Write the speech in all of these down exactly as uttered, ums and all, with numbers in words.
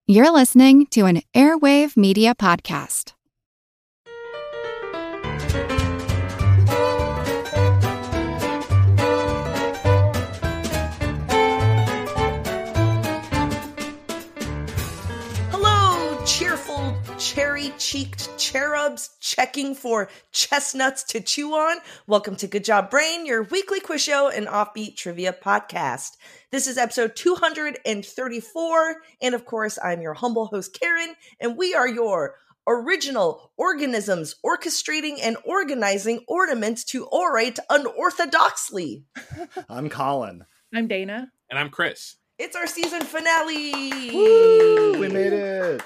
You're listening to an Airwave Media Podcast. Hello, cheerful, cherry-cheeked cherubs checking for chestnuts to chew on. Welcome to Good Job Brain, your weekly quiz show and offbeat trivia podcast. This is episode two hundred thirty-four, and of course, I'm your humble host, Karen, and we are your original organisms orchestrating and organizing ornaments to orate unorthodoxly. I'm Colin. I'm Dana. And I'm Chris. It's our season finale! Woo, we made it!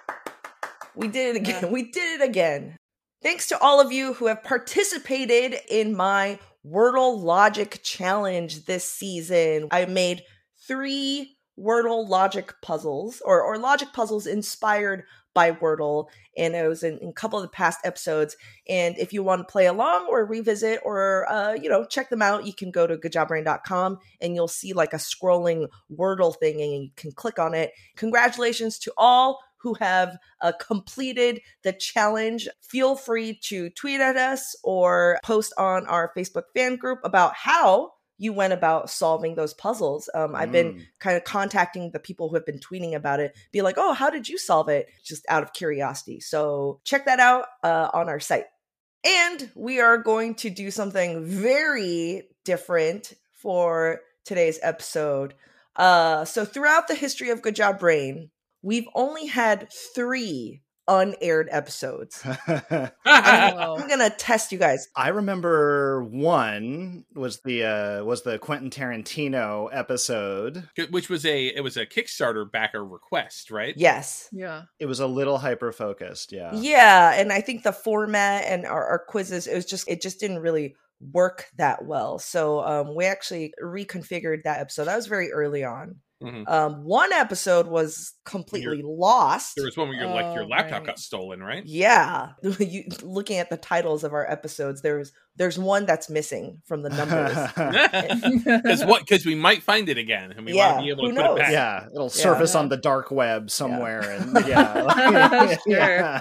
We did it again. We did it again. Thanks to all of you who have participated in my Wordle Logic Challenge this season. I made three Wordle logic puzzles, or, or logic puzzles inspired by Wordle, and it was in, in a couple of the past episodes. And if you want to play along or revisit or, uh, you know, check them out, you can go to good job brain dot com and you'll see like a scrolling Wordle thing and you can click on it. Congratulations to all who have uh, completed the challenge. Feel free to tweet at us or post on our Facebook fan group about how you went about solving those puzzles. Um, I've been Mm. kind of contacting the people who have been tweeting about it, be like, oh, how did you solve it? Just out of curiosity. So check that out uh, on our site. And we are going to do something very different for today's episode. Uh, so throughout the history of Good Job Brain, we've only had three unaired episodes. I'm, I'm gonna test you guys. I remember one was the uh, was the Quentin Tarantino episode. Which was a it was a Kickstarter backer request, right? Yes. Yeah. It was a little hyper focused, yeah. Yeah, and I think the format and our, our quizzes, it was just it just didn't really work that well. So um, we actually reconfigured that episode. That was very early on. Mm-hmm. Um, one episode was completely lost. There was one where your like your Oh, laptop right. got stolen, right? Yeah, you, looking at the titles of our episodes, there's there's one that's missing from the numbers. Because what? Because we might find it again, and we Yeah, want to be able who to put knows? it back. Yeah, it'll surface Yeah. on the dark web somewhere, and yeah, yeah.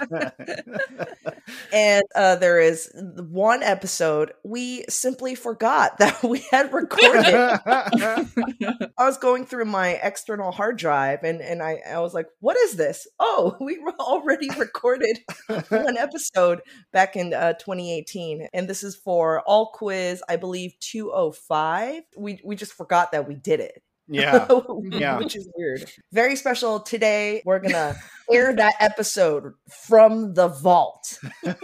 And uh, there is one episode we simply forgot that we had recorded. I was going through my external hard drive and, and I, I was like, what is this? Oh, we were already recorded one episode back in uh, twenty eighteen. And this is for All Quiz, I believe, two oh five. We, we just forgot that we did it. yeah, yeah. Which is weird. Very special today. We're going to air that episode from the vault.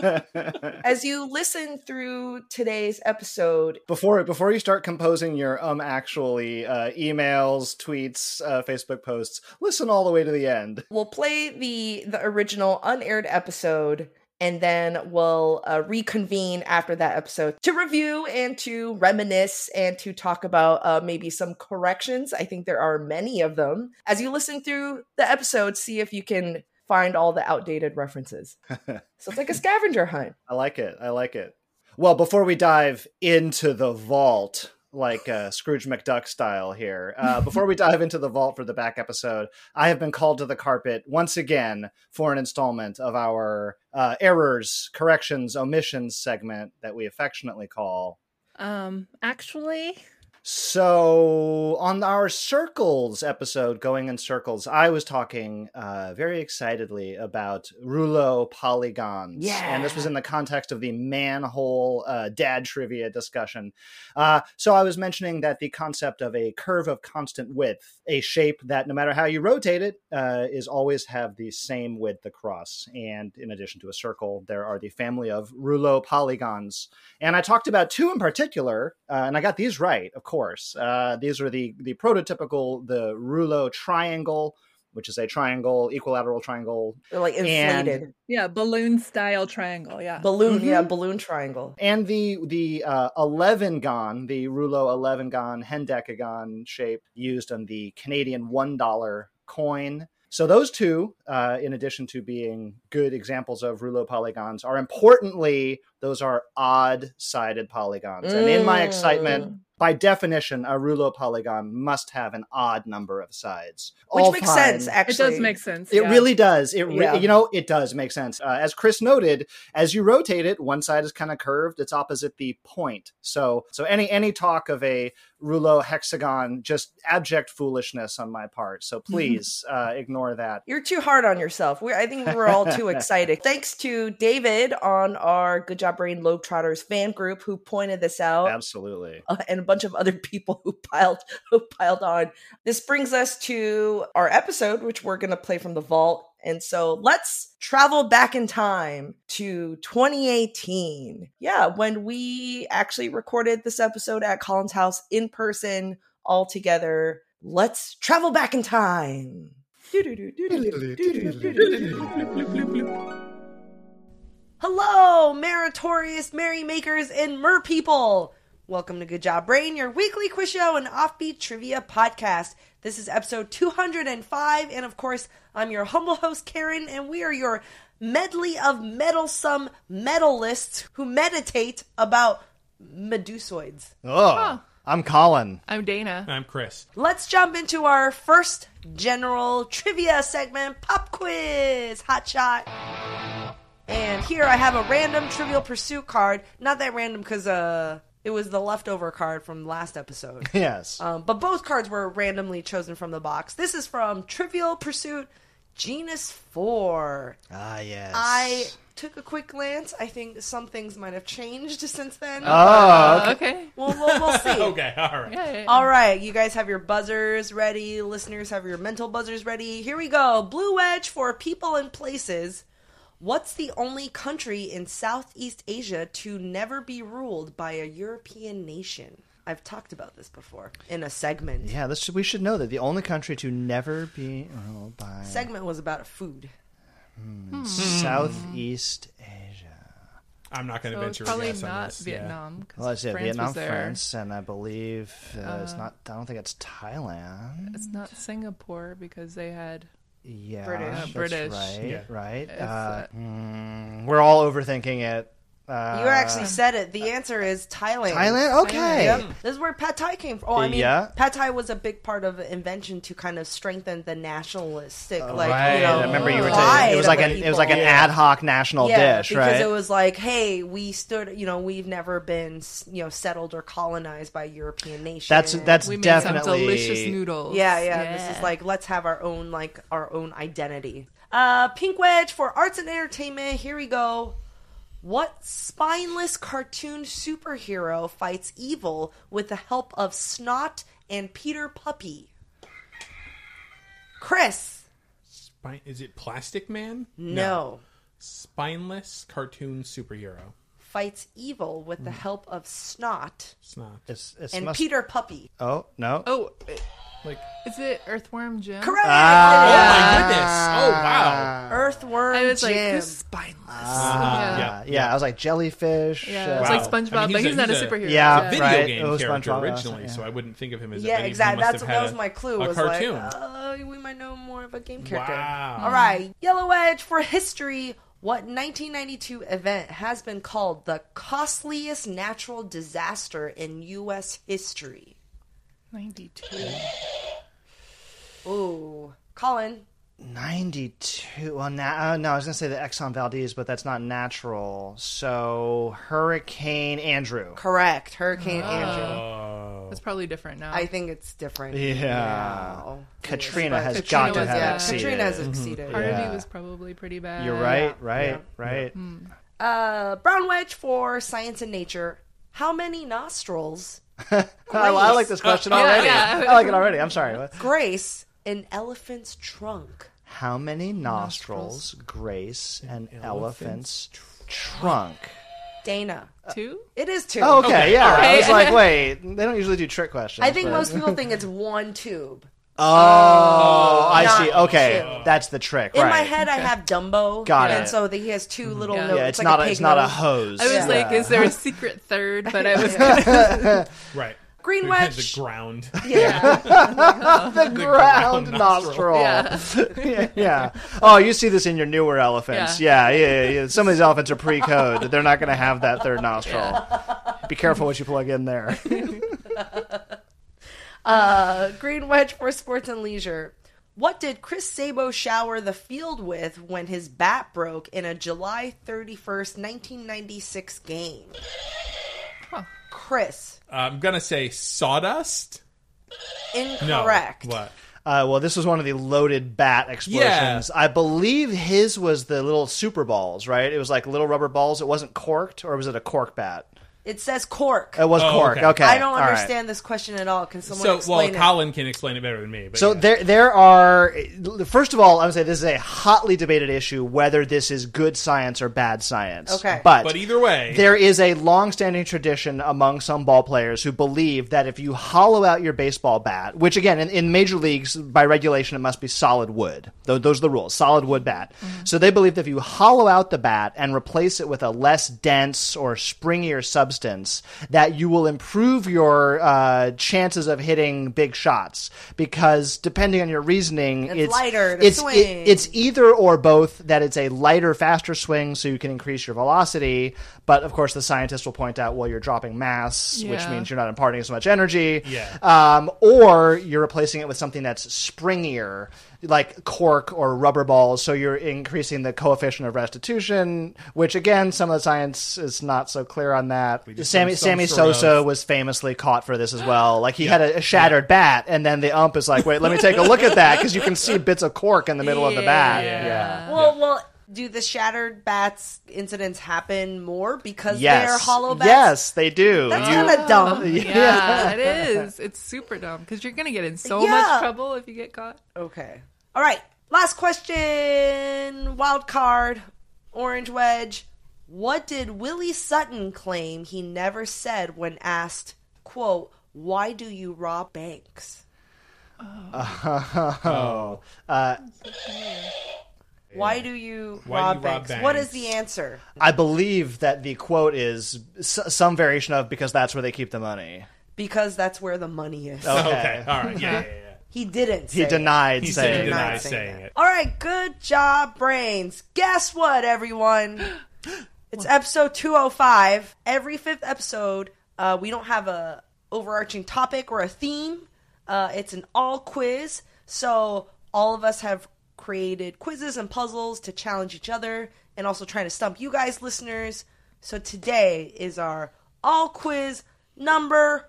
As you listen through today's episode, Before before you start composing your um actually uh, emails, tweets, uh, Facebook posts, listen all the way to the end. we'll play the the original unaired episode, and then we'll uh, reconvene after that episode to review and to reminisce and to talk about uh, maybe some corrections. I think there are many of them. As you listen through the episode, see if you can find all the outdated references. So it's like a scavenger hunt. I like it. I like it. Well, before we dive into the vault, like uh, Scrooge McDuck style here, uh, before we dive into the vault for the back episode, I have been called to the carpet once again for an installment of our uh, errors, corrections, omissions segment that we affectionately call. Um, actually, So on our circles episode, Going in Circles, I was talking uh, very excitedly about rouleau polygons. Yeah. And this was in the context of the manhole uh, dad trivia discussion. Uh, so I was mentioning that the concept of a curve of constant width, a shape that no matter how you rotate it, uh, is always have the same width across. And in addition to a circle, there are the family of rouleau polygons. And I talked about two in particular, uh, and I got these right, of course. Uh, these are the, the prototypical, the rouleau triangle, which is a triangle, equilateral triangle. They're like inflated. And- yeah, balloon style triangle. Yeah. Balloon, Mhm. yeah, balloon triangle. And the the uh, eleven-gon, the rouleau eleven-gon, hendecagon shape used on the Canadian one dollar coin. So those two, uh, in addition to being good examples of rouleau polygons, are importantly, those are odd-sided polygons. And in my excitement, by definition, a rouleau polygon must have an odd number of sides. Which All makes fine. sense, actually. It does make sense. It yeah. really does. It re- Yeah. you know, it does make sense. Uh, as Chris noted, as you rotate it, one side is kind of curved. It's opposite the point. So, so any any talk of a rouleau hexagon, just abject foolishness on my part. So please uh, ignore that. You're too hard on yourself. We, I think we were all too excited. Thanks to David on our Good Job Brain Globetrotters fan group who pointed this out. Absolutely. Uh, and a bunch of other people who piled who piled on. This brings us to our episode, which we're going to play from the vault. And so let's travel back in time to twenty eighteen. Yeah, when we actually recorded this episode at Colin's house in person, all together. Let's travel back in time. Hello, meritorious merrymakers and mer people. Welcome to Good Job Brain, your weekly quiz show and offbeat trivia podcast. This is episode two hundred five, and of course, I'm your humble host, Karen, and we are your medley of meddlesome medalists who meditate about medusoids. Oh, Huh. I'm Colin. I'm Dana. I'm Chris. Let's jump into our first general trivia segment, Pop Quiz, Hot Shot. And here I have a random Trivial Pursuit card. Not that random because uh, it was the leftover card from last episode. Yes. Um, but both cards were randomly chosen from the box. This is from Trivial Pursuit Genus four. Ah, yes. I took a quick glance. I think some things might have changed since then. Oh, okay. Okay. We'll, we'll, we'll see. Okay, all right. Yeah, yeah, yeah. All right, you guys have your buzzers ready. Listeners have your mental buzzers ready. Here we go. Blue Wedge for people and places. What's the only country in Southeast Asia to never be ruled by a European nation? I've talked about this before in a segment. Yeah, this we should know that the only country to never be ruled by Segment was about food. Southeast Asia. I'm not going to So it's venture a probably guess on not this. Yeah. Vietnam. 'cause Well, that's it. France Vietnam, was there. France, and I believe uh, it's not. I don't think it's Thailand. It's not Singapore because they had. Yeah, British. that's British. right? Yeah. Right. It's, Uh, uh, mm, we're all overthinking it. Uh, You actually said it. The answer is Thailand. Thailand. Okay. Yep. This is where pad thai came from. Oh, I mean, Yeah. pad thai was a big part of the invention to kind of strengthen the nationalistic, like right. you know, I remember you were pride saying it was of like the an it was like an people. ad hoc national yeah, dish, because right? it was like, hey, we stood, you know, we've never been, you know, settled or colonized by European nations. that's that's We made definitely some delicious noodles. Yeah, yeah, This is like, let's have our own, like, our own identity. Uh, Pink Wedge for arts and entertainment. Here we go. What spineless cartoon superhero fights evil with the help of Snot and Peter Puppy? Chris. Spine, is it Plastic Man? No. Spineless cartoon superhero. Fights evil with the help of Snot It's not. It's, it's and must- Peter Puppy. Oh no! Oh, Like, is it Earthworm Jim? Correct. Ah. oh It my is. goodness. Oh, wow. Earthworm I was like, Jim. who's spineless? Ah, yeah. yeah, I was like jellyfish. Yeah, uh, it's Wow. like SpongeBob, I mean, but he's he's, a- not a he's a- superhero. Yeah. Video Right. game It was character SpongeBob, originally, yeah. so I wouldn't think of him as Yeah, a, he exactly. must That's have that had was a- my clue. a was cartoon. like, uh, we might know more of a game character. Wow. All right, Yellow Edge for history. What nineteen ninety-two event has been called the costliest natural disaster in U S history? ninety-two. Ooh, Colin. ninety-two. Well, na- uh, no, I was gonna say the Exxon Valdez, but that's not natural. So Hurricane Andrew. Correct. Hurricane Andrew. Oh. That's probably different now. I think it's different. Yeah. now. Katrina But has Katrina got to was- have yeah. exceeded. Katrina has exceeded. Harvey Yeah. was probably pretty bad. You're right, right, Yeah. right. Uh, Brown Wedge for science and nature. How many nostrils I, I like this question Yeah, already. yeah. I like it already. I'm sorry. What? grace an elephant's trunk? How many nostrils, grace an elephant's trunk? Dana. Two? It is two. Oh, okay, Okay, yeah. all I was right. like, wait, they don't usually do trick questions. I think but- most people think it's one tube. Oh, I Not see. Okay, two. that's the trick. In right. my head, I have Dumbo. Got and it. so the, he has two little Yeah. notes. Yeah, it's like not. a A, pig it's not a nose. hose. I was Yeah. like, is there a secret third? But I was gonna... Right. Green The Wedge. ground. Yeah. the ground ground nostril. nostril. Yeah. yeah, yeah. Oh, you see this in your newer elephants. Yeah, yeah, yeah. yeah. Some of these elephants are pre-code. They're not going to have that third nostril. Be careful what you plug in there. Uh, Green Wedge for Sports and Leisure. What did Chris Sabo shower the field with when his bat broke in a July thirty-first, nineteen ninety-six game? Huh. Chris. I'm gonna say sawdust. Incorrect. No. What? Uh, well, this was one of the loaded bat explosions. Yeah. I believe his was the little super balls, right? It was like little rubber balls. It wasn't corked, or was it a cork bat? It says cork. It was Oh, cork. okay. Okay. I don't All right. understand this question at all. Can someone So, well, explain it? Colin can explain it better than me. But So yeah. there, there are. First of all, I would say this is a hotly debated issue whether this is good science or bad science. Okay. but But either way, there is a long-standing tradition among some ball players who believe that if you hollow out your baseball bat, which again in, in major leagues by regulation it must be solid wood. Those, those are the rules. Solid wood bat. Mm-hmm. So they believe that if you hollow out the bat and replace it with a less dense or springier substance, that you will improve your uh, chances of hitting big shots, because depending on your reasoning, It's it's lighter to it's swing. it- it's either or both, that it's a lighter, faster swing so you can increase your velocity. But of course, the scientists will point out, well, you're dropping mass, which Yeah. means you're not imparting as much energy. Yeah. Um, or you're replacing it with something that's springier, like cork or rubber balls, so you're increasing the coefficient of restitution, which again, some of the science is not so clear on that. just Sammy, some- some Sammy sort Sosa of- was famously caught for this as well. Like he had a, a shattered bat, and then the ump is like, wait, let me take a look at that, because you can see bits of cork in the middle of the bat. Yeah. Yeah. Well, well, do the shattered bats incidents happen more because Yes. they're hollow bats? Yes, they do. That's You- kind of dumb. Yeah, it is. It's super dumb because you're gonna get in so Yeah. much trouble if you get caught. Okay. All right. Last question. Wild card. Orange Wedge. What did Willie Sutton claim he never said when asked, quote, why do you rob banks? Oh. Uh, Why do you Why do rob, you rob banks? banks? What is the answer? I believe that the quote is s- some variation of, because that's where they keep the money. Because that's where the money is. Oh. okay. Okay. All right. Yeah, yeah, yeah. He didn't say He it. denied He saying said he not denied saying saying that. it. All right, good job, Brains. Guess what, everyone? It's episode two oh five. Every fifth episode, uh, we don't have a overarching topic or a theme. Uh, it's an all quiz. So all of us have created quizzes and puzzles to challenge each other and also trying to stump you guys, listeners. So today is our all quiz number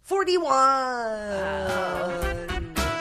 forty-one.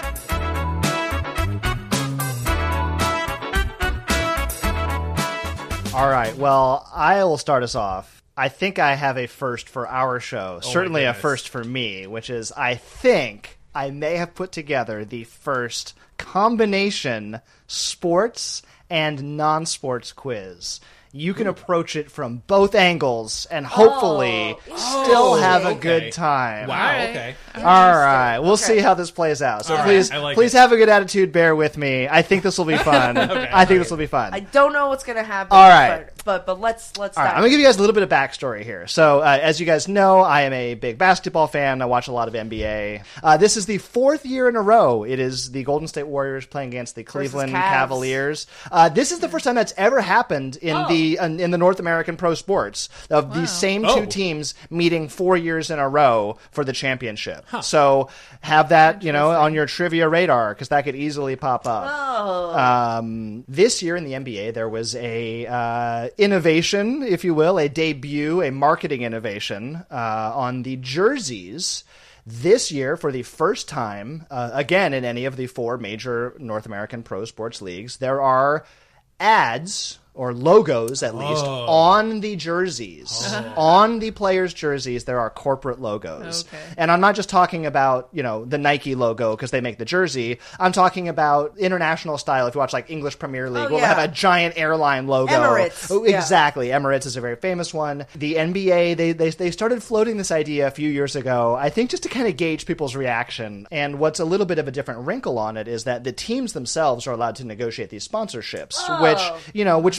All right. Well, I will start us off. I think I have a first for our show. Certainly a goodness. first for me, which is I think I may have put together the first combination sports and non-sports quiz. You can approach it from both angles and hopefully Oh, still have a okay. good time. Wow. All right. Okay. All right, we'll Okay. see how this plays out. So All right, please, I like please it. have a good attitude. Bear with me. I think this will be fun. I think this will be fun. I don't know what's gonna happen. All right. but but, but let's let's. All right, dive I'm gonna give you guys a little bit of backstory here. So, uh, as you guys know, I am a big basketball fan. I watch a lot of N B A. Uh, this is the fourth year in a row. It is the Golden State Warriors playing against the Cleveland Cavs. Cavaliers. Uh, this is the first time that's ever happened in Oh. the in, in the North American pro sports of these same two Oh. teams meeting four years in a row for the championship. So, have that you know on your trivia radar, because that could easily pop up. Oh. Um, this year in the N B A, there was a uh, innovation, if you will, a debut, a marketing innovation uh, on the jerseys. This year, for the first time, uh, again in any of the four major North American pro sports leagues, there are ads or logos, at least, Oh. on the jerseys. On the players' jerseys, there are corporate logos. Okay. And I'm not just talking about, you know, the Nike logo because they make the jersey. I'm talking about international style. If you watch like English Premier League, Oh, we'll yeah. have a giant airline logo. Emirates, Oh, yeah. exactly. Emirates is a very famous one. The N B A, they, they, they started floating this idea a few years ago, I think just to kind of gauge people's reaction. And what's a little bit of a different wrinkle on it is that the teams themselves are allowed to negotiate these sponsorships, Oh. which, you know, which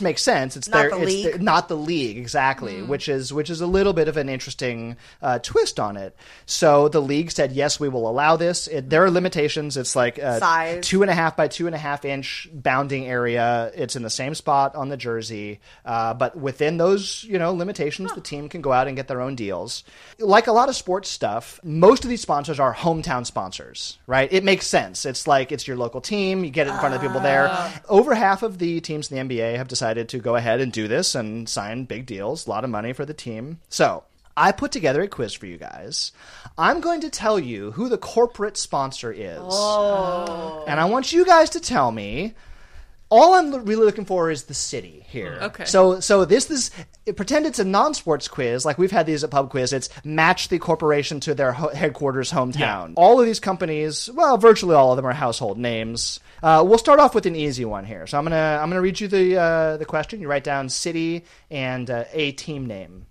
makes sense. It's Not their, the it's league. their- not the league exactly, Mm. which is which is a little bit of an interesting uh, twist on it. So the league said yes, we will allow this. It, there are limitations. It's like uh, Size. two and a half by two and a half inch bounding area. It's in the same spot on the jersey, uh, but within those you know limitations, the team can go out and get their own deals. Like a lot of sports stuff, most of these sponsors are hometown sponsors, right? It makes sense. It's like it's your local team. You get it in front of the people there. Over half of the teams in the N B A have decided to go ahead and do this and sign big deals, a lot of money for the team. So I put together a quiz for you guys. I'm going to tell you who the corporate sponsor is. Oh. And I want you guys to tell me. All I'm really looking for is the city here. Okay. So, so this is pretend it's a non-sports quiz, like we've had these at Pub Quiz. It's match the corporation to their ho- headquarters hometown. Yeah. All of these companies, well, virtually all of them are household names. Uh, we'll start off with an easy one here. So I'm gonna I'm gonna read you the uh, the question. You write down city and uh, a team name.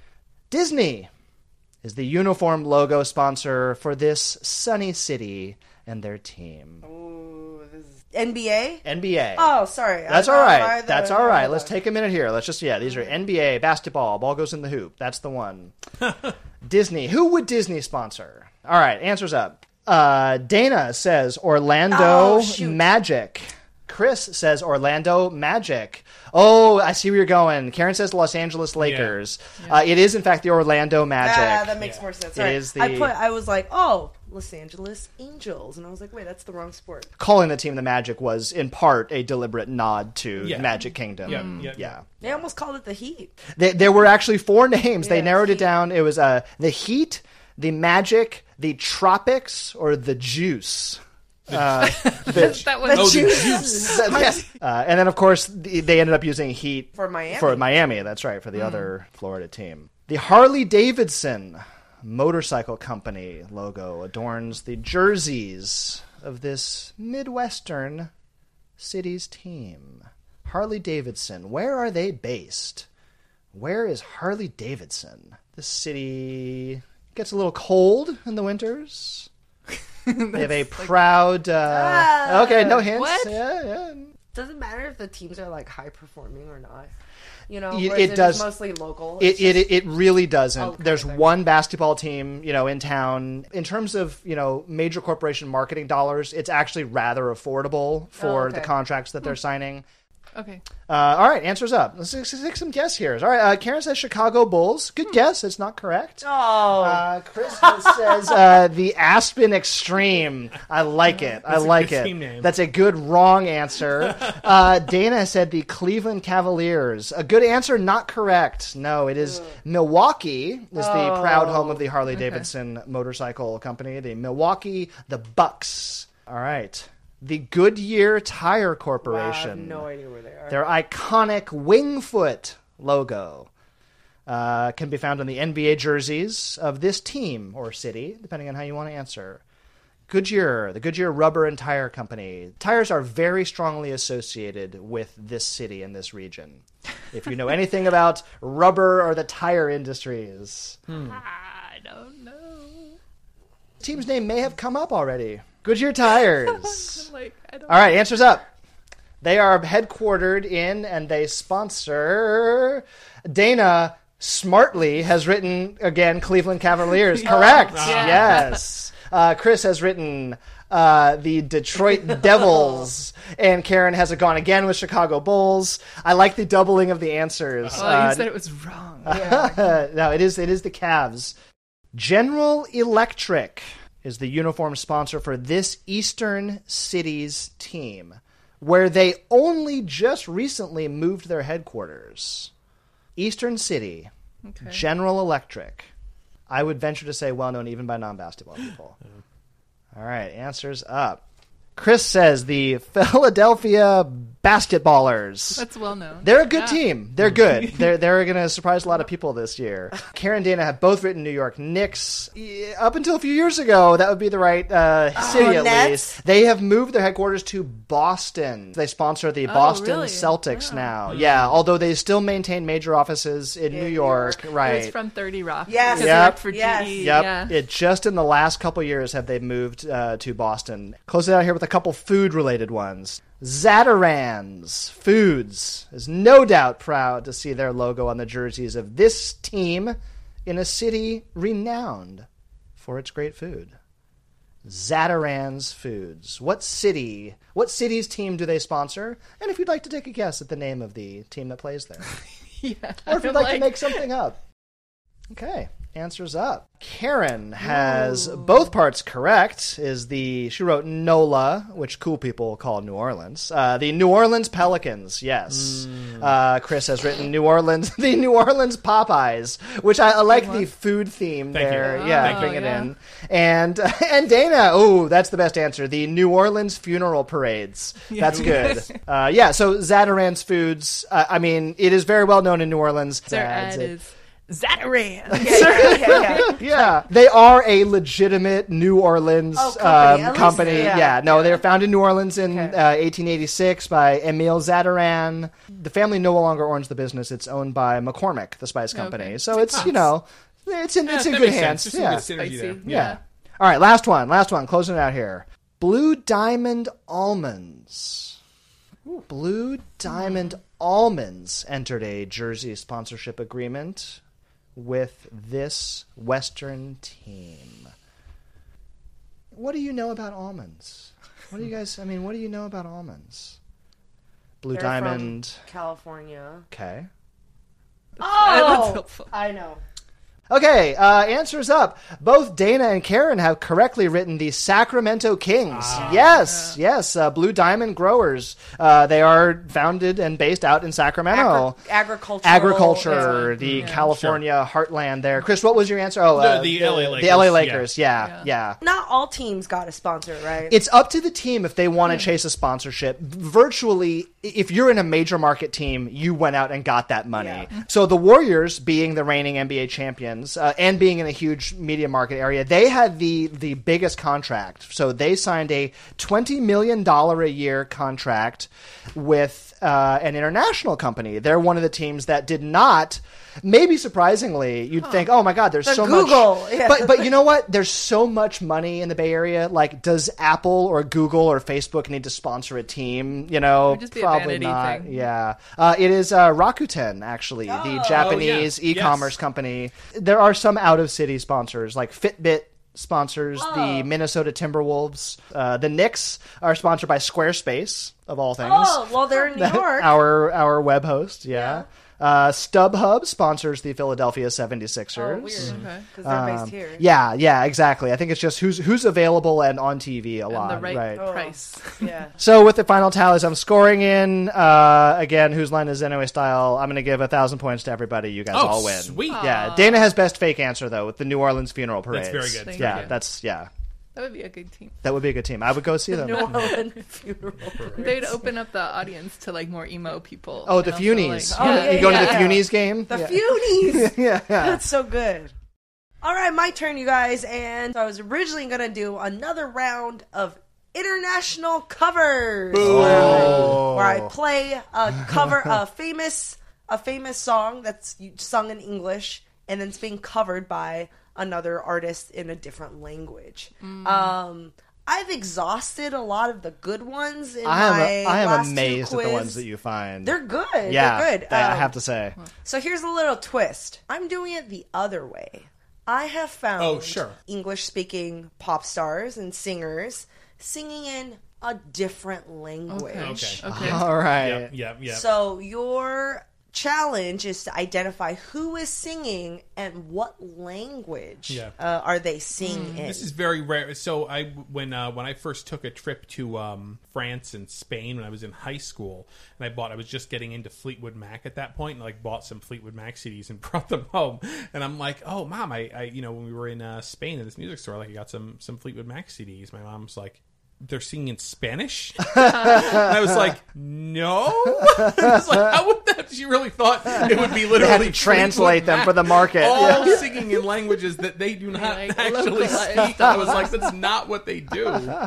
Disney is the uniform logo sponsor for this sunny city and their team. Ooh, this is N B A? N B A. Oh, sorry. That's I all thought right. either- That's all right. either. Let's take a minute here. Let's just, yeah, these are N B A, basketball, ball goes in the hoop. That's the one. Disney. Who would Disney sponsor? All right, answers up. Uh, Dana says Orlando Oh, shoot. Magic. Chris says Orlando Magic. Oh, I see where you're going. Karen says Los Angeles Lakers. Uh, it is, in fact, the Orlando Magic. Ah, that makes more sense. It Right. is the- I put. I was like, oh, Los Angeles Angels, and I was like, wait, that's the wrong sport. Calling the team the Magic was, in part, a deliberate nod to Yeah. Magic Kingdom. Yeah, yeah, yeah. They almost called it the Heat. They, there were actually four names. They Yeah, narrowed it Heat. down. It was uh, the Heat, the Magic, the Tropics, or the Juice. Uh, the- That was Oh, the Juice. juice. uh, and then, of course, the, they ended up using Heat For Miami. For Miami, that's right, for the other Florida team. The Harley Davidson Motorcycle Company logo adorns the jerseys of this Midwestern city's team. Harley Davidson, where are they based? Where is Harley Davidson? This city gets a little cold in the winters. They have a proud... Uh, Ah, okay, no hints. what? Yeah, yeah. Does it matter if the teams are like high performing or not? You know, It- or it is it does- just mostly local. It, It's it just- it really doesn't. Okay, There's there. one basketball team, you know, in town. In terms of, you know, major corporation marketing dollars, it's actually rather affordable for Oh, okay. the contracts that they're signing. okay. Uh, all right, answers up. Let's, let's take some guess here. All right, uh, Karen says Chicago Bulls. Good guess. It's not correct. Oh, Uh, Chris says uh, the Aspen Extreme. I like it. I That's a like good it. team name. That's a good wrong answer. Uh, Dana said the Cleveland Cavaliers. A good answer, not correct. No, it is Milwaukee is the proud home of the Harley Davidson motorcycle company. The Milwaukee, the Bucks. All right. The Goodyear Tire wow, I Corporation. have no idea where they are. Their iconic Wingfoot logo uh, can be found on the N B A jerseys of this team or city, depending on how you want to answer. Goodyear, the Goodyear Rubber and Tire Company. Tires are very strongly associated with this city and this region. If you know anything about rubber or the tire industries, I don't know. the team's name may have come up already. Goodyear Tires. Like, I don't All right, answers up. They are headquartered in and they sponsor. Dana smartly has written, again, Cleveland Cavaliers. Correct. Yeah. Yes. Uh, Chris has written uh, the Detroit Devils. And Karen has gone again with Chicago Bulls. I like the doubling of the answers. Well, Uh, you said it was wrong. no, it is it is the Cavs. General Electric is the uniform sponsor for this Eastern Cities team, where they only just recently moved their headquarters. Eastern City, Okay. General Electric. I would venture to say well known even by non-basketball people. All right, answers up. Chris says the Philadelphia Basketballers. That's well known. They're a good Yeah. team. They're good. they're they're going to surprise a lot of people this year. Karen and Dana have both written New York Knicks. Yeah, up until a few years ago, that would be the right uh, city at Nets? least. They have moved their headquarters to Boston. They sponsor the Oh, Boston really? Celtics Wow. now. Yeah, although they still maintain major offices in In New New York. York. Right. It was from thirty Rock. Yes. Because Yep. they worked for Yes. G E. Yep. Yeah. It just in the last couple years have they moved uh, to Boston. Close it out here with a couple food related ones. Zatarain's Foods is no doubt proud to see their logo on the jerseys of this team in a city renowned for its great food. Zatarain's Foods. What city, what city's team do they sponsor? And if you'd like to take a guess at the name of the team that plays there. Yeah, Or if you'd I'm like, like- to make something up. Okay. Answers up. Karen has both parts correct. Is the she wrote NOLA, which cool people call New Orleans. Uh, the New Orleans Pelicans, yes. Mm. Uh, Chris has written New Orleans, the New Orleans Popeyes, which I, I like the food theme Thank you. there. Oh, yeah, bring it yeah. in. And uh, and Dana, oh, that's the best answer. The New Orleans funeral parades. That's good. uh, yeah. So Zatarain's Foods. Uh, I mean, it is very well known in New Orleans. Their That's ad it. is Zatarain. Yeah, yeah, yeah, yeah. Yeah, they are a legitimate New Orleans Oh, company. At um, least- company. yeah. Yeah, no, they were founded in New Orleans in Okay. uh, eighteen eighty-six by Emile Zatarain. The family no longer owns the business; it's owned by McCormick, the spice company. Okay. So it's you know, it's in it's in that good makes hands. sense. There's Yeah. some good synergy there. Spicy. yeah. All right, last one, last one, closing it out here. Blue Diamond Almonds. Blue Diamond Almonds entered a jersey sponsorship agreement with this Western team. What do you know about almonds? What do you guys, I mean, what do you know about almonds? Blue They're Diamond. from California. Okay. That's Oh, helpful. I know. Okay, uh, answers up. Both Dana and Karen have correctly written the Sacramento Kings. Yes, yes, uh, Blue Diamond Growers. Uh, they are founded and based out in Sacramento. Agri- agricultural. Agriculture, the Yeah. California heartland there. Chris, what was your answer? Oh, The- uh, the L A Lakers, The L A yeah. Lakers, yeah, yeah. Yeah. Not all teams got a sponsor, right? It's up to the team if they want to chase a sponsorship. Virtually, if you're in a major market team, you went out and got that money. Yeah. So the Warriors, being the reigning N B A champions, uh, and being in a huge media market area, they had the, the biggest contract. So they signed a twenty million dollars a year contract with uh, an international company. They're one of the teams that did not. Maybe surprisingly, you'd think, "Oh my God, there's The so Google, much." yeah. But but you know what? There's so much money in the Bay Area. Like, does Apple or Google or Facebook need to sponsor a team? You know, would just be a probably vanity not. thing. Yeah, uh, it is uh, Rakuten actually, the Japanese Oh, yeah. e-commerce Yes. company. There are some out-of-city sponsors, like Fitbit sponsors the Oh. Minnesota Timberwolves. Uh, the Knicks are sponsored by Squarespace, of all things. Oh, well, they're in New York. our our web host, yeah. Uh, StubHub sponsors the Philadelphia seventy-sixers. Oh, weird. Okay. Because they're based Um, here. Yeah, yeah, exactly. I think it's just who's who's available and on T V a And lot, the right, right? Oh. price. Yeah. So with the final tallies, I'm scoring in uh, again. Whose line is anyway? Style. I'm going to give a thousand points to everybody. You guys Oh, all win. sweet. Yeah, Dana has best fake answer though with the New Orleans funeral parades. That's very good. Thank Yeah, you. that's yeah. That would be a good team. That would be a good team. I would go see them. New Orleans funeral. They'd open up the audience to like more emo people. Oh, the and also, Funies. like- Oh, you yeah, you go yeah, to the yeah. Funies game? The yeah. Funies. yeah, yeah. That's so good. All right, my turn, you guys. And I was originally going to do another round of international covers. Where I, where I play a cover, a famous, a famous song that's sung in English, and then it's being covered by another artist in a different language. Um, I've exhausted a lot of the good ones in I am my I am last two amazed at the quiz. ones that you find. They're good. yeah, They're good. I Um, have to say. So here's a little twist. I'm doing it the other way. I have found Oh, sure. English-speaking pop stars and singers singing in a different language. Okay. Okay. Okay. All right. Yep, yep, yep. So your challenge is to identify who is singing and what language Yeah. uh, are they singing in. This is very rare. So I when uh, when I first took a trip to um, France and Spain when I was in high school, and I bought I was just getting into Fleetwood Mac at that point, and like bought some Fleetwood Mac C Ds and brought them home. And I'm like, oh mom, I, I you know when we were in uh, Spain at this music store, like I got some some Fleetwood Mac C Ds. My mom's like, they're singing in Spanish? And I was like, no. I was like, how would that? She really thought it would be literally They had to translate Fleetwood them Mac, for the market. all Yeah. singing in languages that they do not Like, actually localized. speak. I was like, that's not what they do.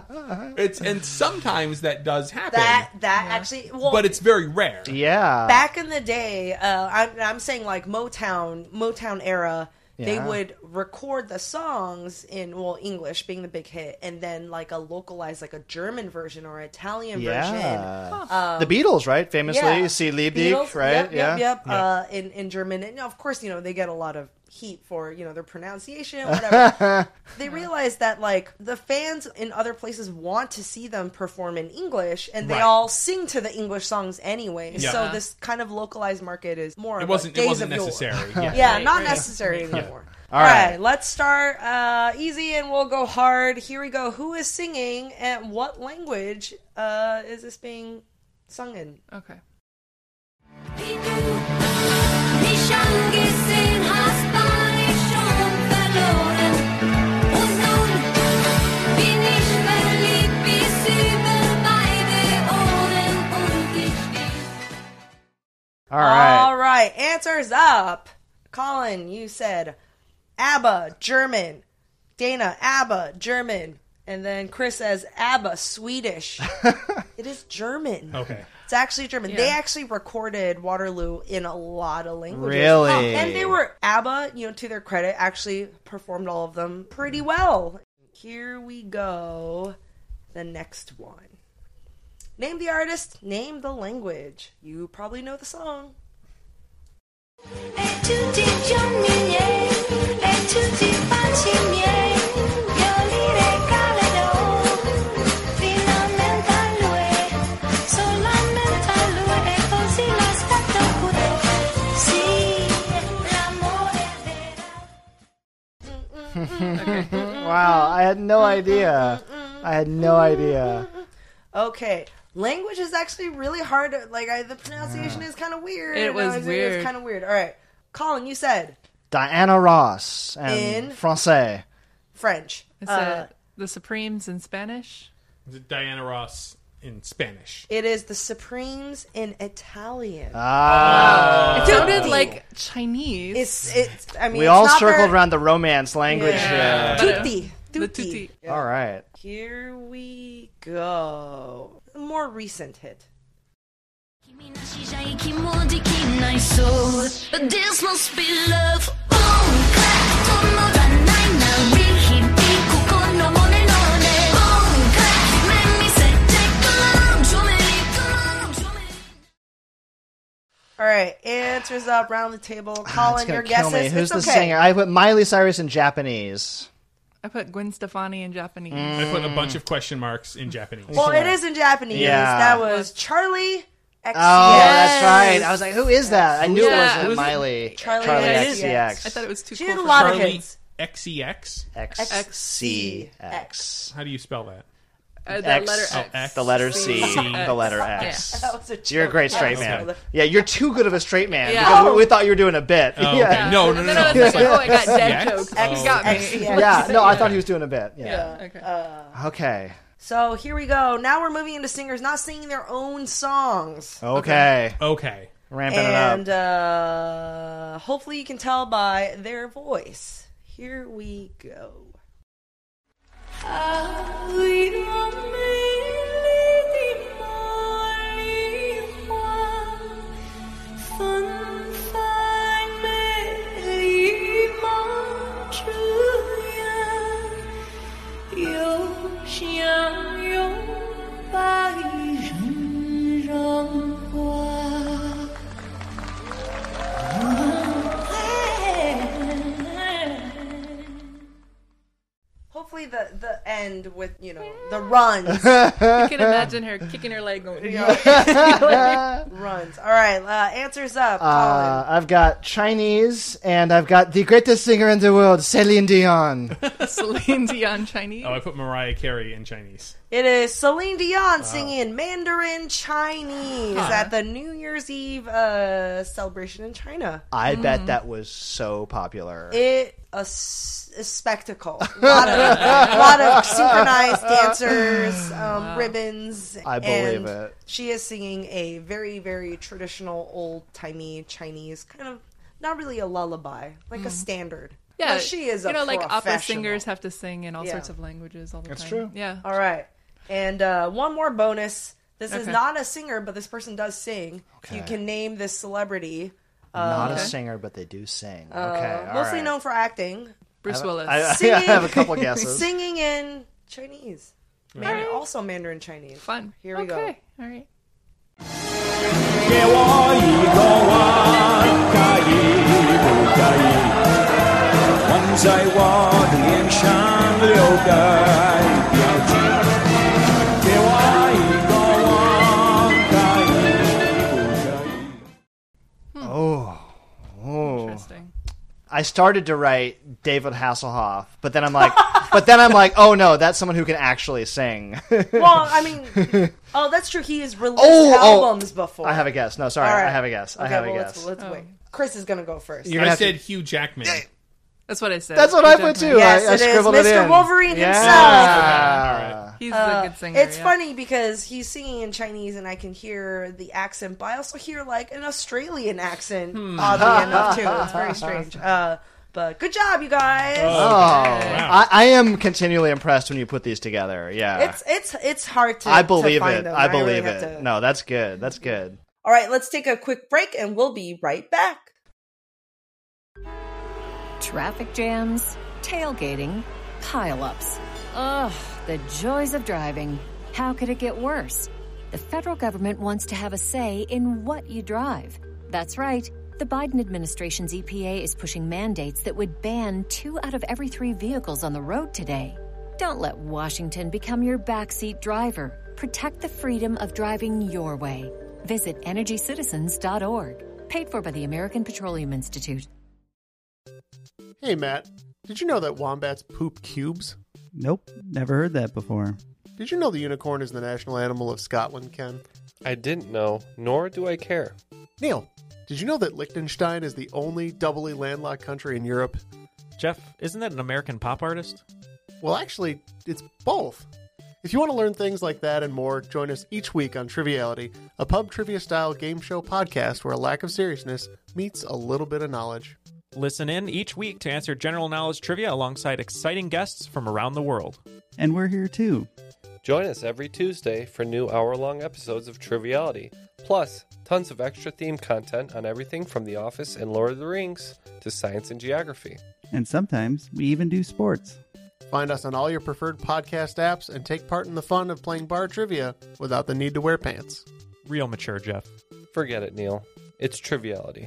It's and sometimes that does happen, that that actually, well, but it's very rare. Yeah. back in the day, uh, I'm, I'm saying like Motown, Motown era, they Yeah. would record the songs in, well, English being the big hit, and then like a localized, like a German version or Italian version. Yeah. the Beatles, right? Famously, Yeah. "Sie lieb dich," Beatles, right? Yep, yeah. yep, yep. Yeah. Uh, in in German, and of course, you know they get a lot of heat for you know their pronunciation, whatever. They realize that like the fans in other places want to see them perform in English, and they Right. all sing to the English songs anyway. Yeah. So this kind of localized market is more. It of wasn't. like It days wasn't of yore. necessary. Yeah. Yeah, Right, not right. necessary anymore. All All right. right, let's start uh, easy and we'll go hard. Here we go. Who is singing and what language uh, is this being sung in? Okay. All right. All right, answers up. Colin, you said ABBA, German. Dana, ABBA, German. And then Chris says ABBA, Swedish. It is German. Okay. It's actually German. Yeah. They actually recorded Waterloo in a lot of languages. Really? And they were, ABBA, you know, to their credit, actually performed all of them pretty well. Here we go. The next one. Name the artist, name the language. You probably know the song. Wow, I had no idea. I had no idea. Okay. Language is actually really hard. To, like, I, the pronunciation is kind of weird. It was Uh, It's weird. kind of weird. All right. Colin, you said Diana Ross and In- Francais. French. Is Uh, it the Supremes in Spanish? Is it Diana Ross in Spanish? it is the Supremes in Italian. Ah. It sounded Tutti. like Chinese. It's, it's, I mean, we it's all not circled very- around the romance language. Yeah. uh, But, uh, Tutti. the Tutti. tutti. All right. Here we go. A more recent hit. This must be love. Boom, clap, don't know that night now. Reheat, coco no mone none. Boom, clap, let me say, take along, show me, come on, show me. All right. Answers up. Round the table. It's Colin, gonna your kill guesses. me. Who's it's the okay. singer? I put Miley Cyrus in Japanese. I put Gwen Stefani in Japanese. I put a bunch of question marks in Japanese. Well, it is in Japanese. Yeah. That was Charlie X C X. Oh, that's right. I was like, who is that? I knew Yeah. it wasn't Who is it? Miley. Charlie X C X X. I thought it was too She cool did a for lot of Charlie hits. X E X? X C X. How do you spell that? Uh, the X. letter Oh, X. X. The letter C, C. the letter X. That was a You're a joke. great Yeah, straight I man. was- Yeah, you're too good of a straight man. Yeah. Because we, we thought you were doing a bit. Oh, yeah. okay. No, no, no, No, no. no, it's like, oh, I got dead X? jokes. Oh. You got me. X, yeah. Yeah, no, I thought he was doing a bit. Yeah. Yeah. Okay. Okay. So here we go. Now we're moving into singers not singing their own songs. Okay. Okay. Ramping And it up. uh, hopefully you can tell by their voice. Here we go. Hopefully the, the end with, you know, the runs. You can imagine her kicking her leg going, runs. All right, uh, answers up. Colin. Uh, I've got Chinese, and I've got the greatest singer in the world, Celine Dion. Celine Dion Chinese. Oh, I put Mariah Carey in Chinese. It is Celine Dion singing Mandarin Chinese Huh. at the New Year's Eve uh, celebration in China. I bet that was so popular. It a, s- a spectacle. A lot of, a lot of synchronized dancers, um, ribbons. I believe and it. She is singing a very, very traditional, old-timey Chinese, kind of not really a lullaby, like a standard. Yeah, But she is a you know, like opera professional. singers have to sing in all Yeah. sorts of languages all the That's time. true. Yeah. All right. And uh, one more bonus. This is Okay. not a singer, but this person does sing. If you Okay. can name this celebrity, Not a Okay. singer, but they do sing. Uh, Okay, all mostly right. known for acting. Bruce Willis. I, I, Singing. I have a couple guesses. Singing in Chinese. Mandarin, also Mandarin Chinese. Fun. Here we okay. go. All right. 给我一个碗，可以不可以？碗在我的脸上留个标记。给我一个碗，可以不可以？ Oh. Oh. Interesting. I started to write David Hasselhoff, but then I'm like, but then I'm like, oh no, that's someone who can actually sing. Well, I mean, oh, that's true. He has released Oh, oh. albums before. I have a guess. No, sorry, All right. I have a guess. I Okay, have well, a let's, guess. let's Oh. wait. Chris is going to go first. You're gonna I have to- said Hugh Jackman. That's what I said. That's what Hugh I put Jackman. too. Yes, I, I it is. scribbled it Mister in. Wolverine yeah. himself. He's Uh, a good singer. it's yeah. funny because he's singing in Chinese and I can hear the accent, but I also hear like an Australian accent, Hmm. oddly enough, too. It's very strange. Uh, but good job, you guys. Oh, I, I am continually impressed when you put these together. Yeah, It's it's it's hard to. I to believe find it. them. I really believe have it. to- No, that's good. That's good. All right, let's take a quick break and we'll be right back. Traffic jams, tailgating, pileups. Ugh, the joys of driving. How could it get worse? The federal government wants to have a say in what you drive. That's right. The Biden administration's E P A is pushing mandates that would ban two out of every three vehicles on the road today. Don't let Washington become your backseat driver. Protect the freedom of driving your way. Visit energy citizens dot org. Paid for by the American Petroleum Institute. Hey, Matt, did you know that wombats poop cubes? Nope, never heard that before. Did you know the unicorn is the national animal of Scotland, Ken? I didn't know, nor do I care. Neil, did you know that Liechtenstein is the only doubly landlocked country in Europe? Jeff, isn't that an American pop artist? Well, actually, it's both. If you want to learn things like that and more, join us each week on Triviality, a pub trivia-style game show podcast where a lack of seriousness meets a little bit of knowledge. Listen in each week to answer general knowledge trivia alongside exciting guests from around the world. And we're here too. Join us every Tuesday for new hour-long episodes of Triviality, plus tons of extra theme content on everything from The Office and Lord of the Rings to science and geography. And sometimes we even do sports. Find us on all your preferred podcast apps and take part in the fun of playing bar trivia without the need to wear pants. Real mature, Jeff. Forget it, Neil. It's Triviality.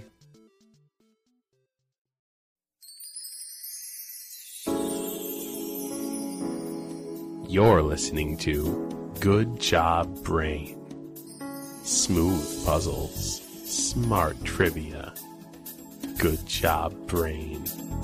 You're listening to Good Job Brain. Smooth puzzles, smart trivia. Good Job Brain.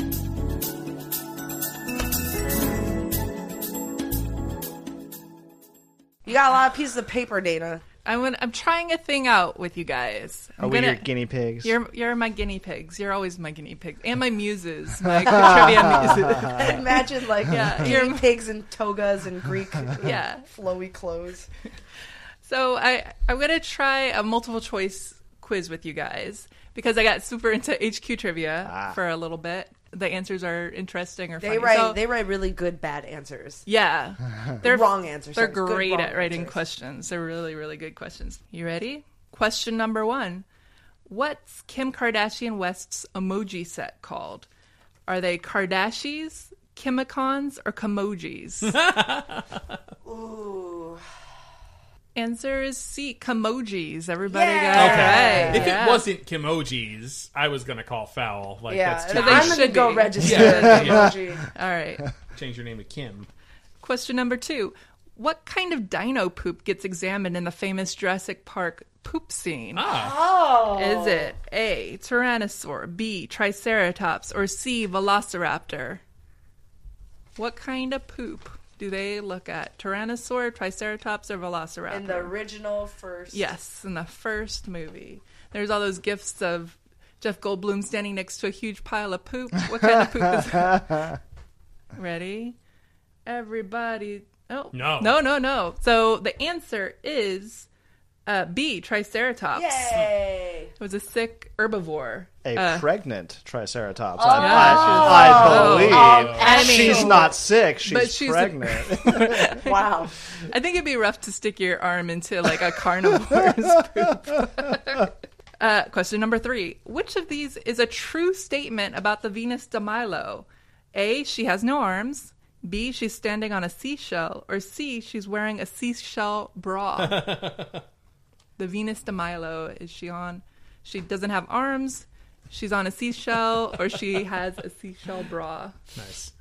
You got a lot of pieces of paper, Dana. I'm gonna, I'm trying a thing out with you guys. I'm Are we gonna, your guinea pigs? You're you're my guinea pigs. You're always my guinea pigs and my muses, my trivia muses. Imagine like Yeah, guinea you're- pigs in togas and Greek Yeah. flowy clothes. So I I'm gonna try a multiple choice quiz with you guys because I got super into H Q trivia Ah. for a little bit. The answers are interesting or They funny. write So- they write really good bad answers. Yeah. They're Wrong answers. They're sorry. Good great wrong at writing answers. questions. They're really, really good questions. You ready? Question number one. What's Kim Kardashian West's emoji set called? Are they Kardashies, Kimicons, or Kimojis? Ooh. Answer is C, Kimojis. Everybody Yay! got it Okay. right. If Yeah. it wasn't Kimojis, I was gonna call foul. Like Yeah, that's too and they I'm much. gonna should go be. register Yeah. an emoji. All right. Change your name to Kim. Question number two. What kind of dino poop gets examined in the famous Jurassic Park poop scene? Oh. Is it A, Tyrannosaur, B, Triceratops, or C, Velociraptor? What kind of poop do they look at? Tyrannosaur, Triceratops, or Velociraptor? In the original first. Yes, in the first movie. There's all those gifs of Jeff Goldblum standing next to a huge pile of poop. What kind of poop is that? Ready? Everybody. Oh. No. No, no, no. So the answer is uh, B, Triceratops. Yay. It was a sick herbivore. A Uh, pregnant Triceratops. Oh. I, I, I believe. Oh, I mean- she's not sick. She's, But she's a- pregnant. Wow. I think it'd be rough to stick your arm into like a carnivore's poop. Uh, question number three. Which of these is a true statement about the Venus de Milo? A, she has no arms. B, she's standing on a seashell. Or C, she's wearing a seashell bra. The Venus de Milo, is she on? She doesn't have arms. She's on a seashell, or she has a seashell bra. Nice.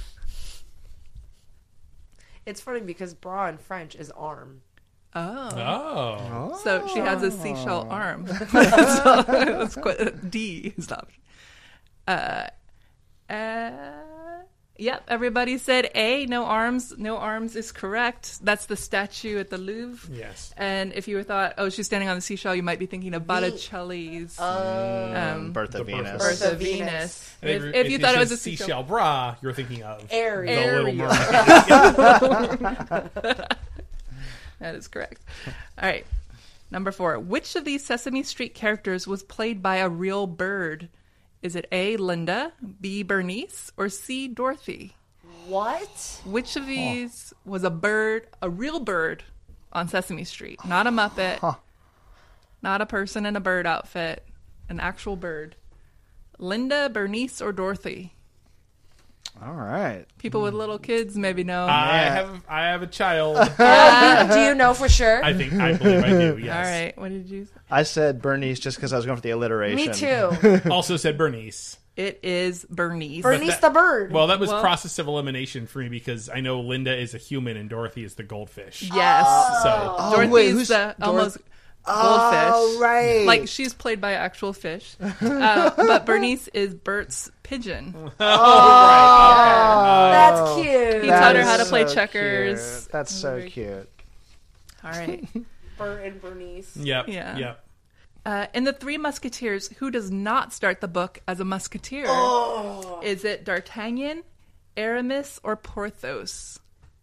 It's funny because bra in French is arm. Oh. Oh. So she has a seashell arm. So that's quite, D is the option. Uh, uh, yep, everybody said A, no arms. No arms is correct. That's the statue at the Louvre. Yes. And if you thought, oh, she's standing on the seashell, you might be thinking of Botticelli's Um, Birth of The Birth Venus. Birth of Venus. Venus. And If, if, if you if thought it was says a seashell, seashell bra, you're thinking of Ariel. the Little Ariel. Mermaid. That is correct. All right. Number four. Which of these Sesame Street characters was played by a real bird? Is it A, Linda, B, Bernice, or C, Dorothy? What? Which of these was a bird, a real bird on Sesame Street? Not a Muppet, not a person in a bird outfit, an actual bird. Linda, Bernice, or Dorothy? All right. People with little kids maybe know. I have I have a child. Uh, do you know for sure? I think I believe I do. Yes. All right. What did you say? I said Bernice just because I was going for the alliteration. Me too. Also said Bernice. It is Bernice. Bernice that- the bird. Well, that was Well- process of elimination for me because I know Linda is a human and Dorothy is the goldfish. Yes. So Oh, Dorothy's wait, who's the Dor- almost goldfish. Oh, right. Like she's played by actual fish. Uh, but Bernice is Bert's pigeon. Oh, right. That's cute. He That taught her is how to play so checkers. cute. That's so cute. All right. Bert and Bernice. Yep. Yeah. Yep. Uh, in The Three Musketeers, who does not start the book as a musketeer? Oh. Is it D'Artagnan, Aramis, or Porthos?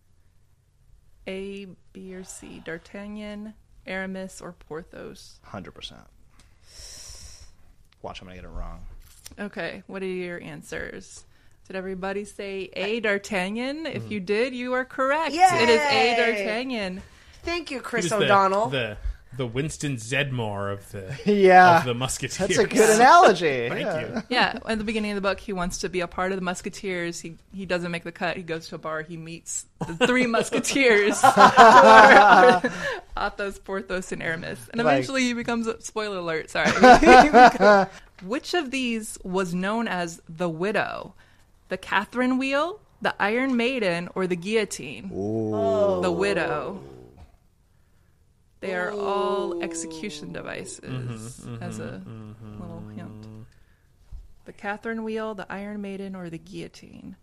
A, B, or C? D'Artagnan, Aramis, or Porthos? one hundred percent. Watch, I'm going to get it wrong. Okay, what are your answers? Did everybody say A, D'Artagnan? If you did, you are correct. Yay! It is A, D'Artagnan. Thank you, He Chris was the- O'Donnell. The, the Winston Zedmore of the Yeah. of the Musketeers. That's a good analogy. Thank Yeah. you. Yeah, at the beginning of the book, he wants to be a part of the Musketeers. He he doesn't make the cut. He goes to a bar. He meets the three Musketeers, who are Athos, Porthos, and Aramis. And Like- eventually he becomes, a, spoiler alert, sorry. Which of these was known as the Widow? The Catherine Wheel, the Iron Maiden, or the Guillotine? Ooh. The Widow. They are all execution devices, Mm-hmm, as a little hint. The Catherine Wheel, the Iron Maiden, or the Guillotine?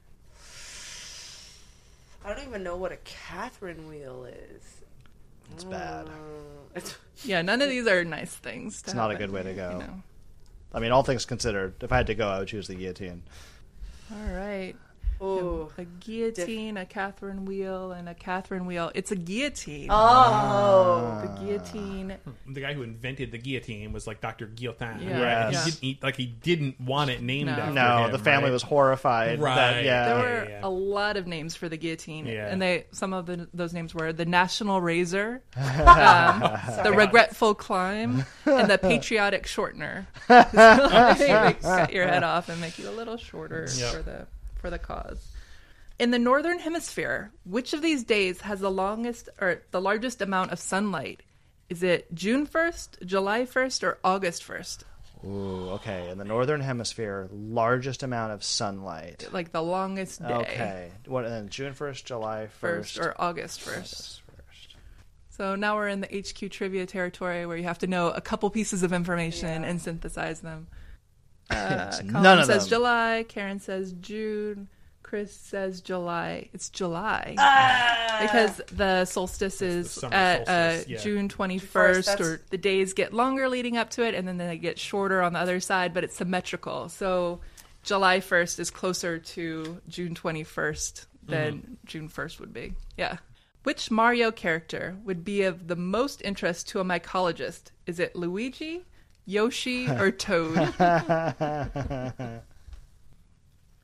I don't even know what a Catherine wheel is. It's bad. It's- Yeah, none of these are nice things. To It's not a happen, good way to go. You know. I mean, all things considered, if I had to go, I would choose the guillotine. All right. Ooh. A guillotine, a Catherine wheel, and a Catherine wheel. It's a guillotine. Oh. The guillotine. The guy who invented the guillotine was like Doctor Guillotin. Yeah. Yes. He Yeah. didn't, he, like he didn't want it named No. after No, him, the family right? was horrified. Right. That, yeah. There Yeah, were yeah. a lot of names for the guillotine, Yeah. and they some of the, those names were the National Razor, um, the Regretful Climb, and the Patriotic Shortener. They cut your head off and make you a little shorter Yep. for the for the cause. In the northern hemisphere, which of these days has the longest or the largest amount of sunlight? Is it June first, July first, or August first? Ooh, okay. In the northern hemisphere, largest amount of sunlight. Like the longest day. Okay. What? And then June first, July first, First or August first. August first. So now we're in the H Q trivia territory where you have to know a couple pieces of information and synthesize them. Uh, It's Colin none of says them. July. Karen says June. Chris says July. It's July. Ah! Because the solstice is summer at solstice, uh, yeah. June twenty-first, That's- or the days get longer leading up to it, and then they get shorter on the other side, but it's symmetrical. So July first is closer to June twenty-first than Mm-hmm. June first would be. Yeah. Which Mario character would be of the most interest to a mycologist? Is it Luigi, Yoshi, or Toad?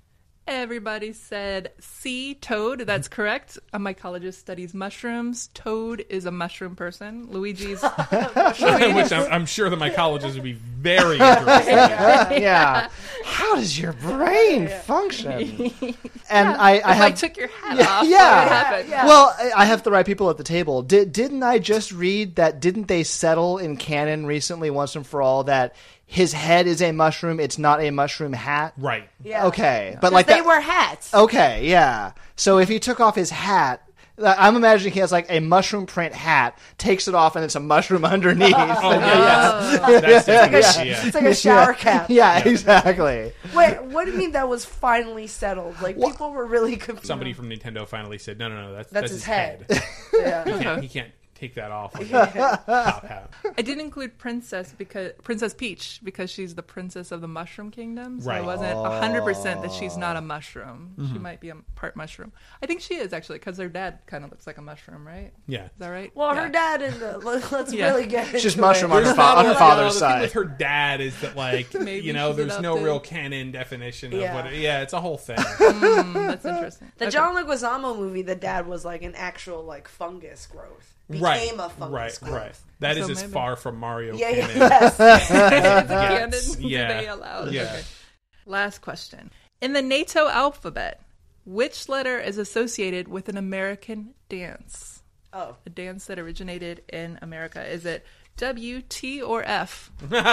Everybody said C, toad. That's correct. A mycologist studies mushrooms. Toad is a mushroom person. Luigi's... Which I'm, I'm sure the mycologists would be very interested in. Yeah. How does your brain function? And Yeah, I, I if have I took your hat yeah, off, yeah. what would happen? Yeah. Well, I- I have the right people at the table. Did didn't I just read that? Didn't they settle in canon recently, once and for all, that his head is a mushroom? It's not a mushroom hat. Right. Yeah. Okay, but 'Cause like they that, wear hats. Okay, yeah. So if he took off his hat, uh, I'm imagining he has like a mushroom print hat, takes it off, and it's a mushroom underneath. Oh, And- yeah. That's yeah, it. yeah. Yeah. It's like a shower cap. Yeah, exactly. Wait, what do you mean that was finally settled? Like, people were really confused. Somebody from Nintendo finally said, no, no, no, that's, That's that's, his his head. head. Yeah. He can't, he can't take that off with a top hat. I didn't include Princess because Princess Peach because she's the princess of the Mushroom Kingdom. So Right. it wasn't a hundred percent that she's not a mushroom. She Mhm. might be a part mushroom. I think she is actually because her dad kind of looks like a mushroom, right? Yeah. Is that right? Well, Yeah. her dad and the, let- let's Yeah. really get She's into mushroom it. on her, There's fa- not on a her lot- father's the side. thing with her dad is that, like, Maybe you know, she's there's no adopted. real canon definition of Yeah. what. Yeah, it's a whole thing. Mm, that's interesting. The Okay. John Leguizamo movie, the dad was like an actual like fungus growth. Became right. a fungus right. growth. Right. That is So as maybe- far from Mario Yeah, yeah, canon. yes. It's a Yes. canon. Yeah. They allowed. Yeah. Okay. Last question. In the NATO alphabet, which letter is associated with an American dance? Oh. A dance that originated in America. Is it W, T, or F?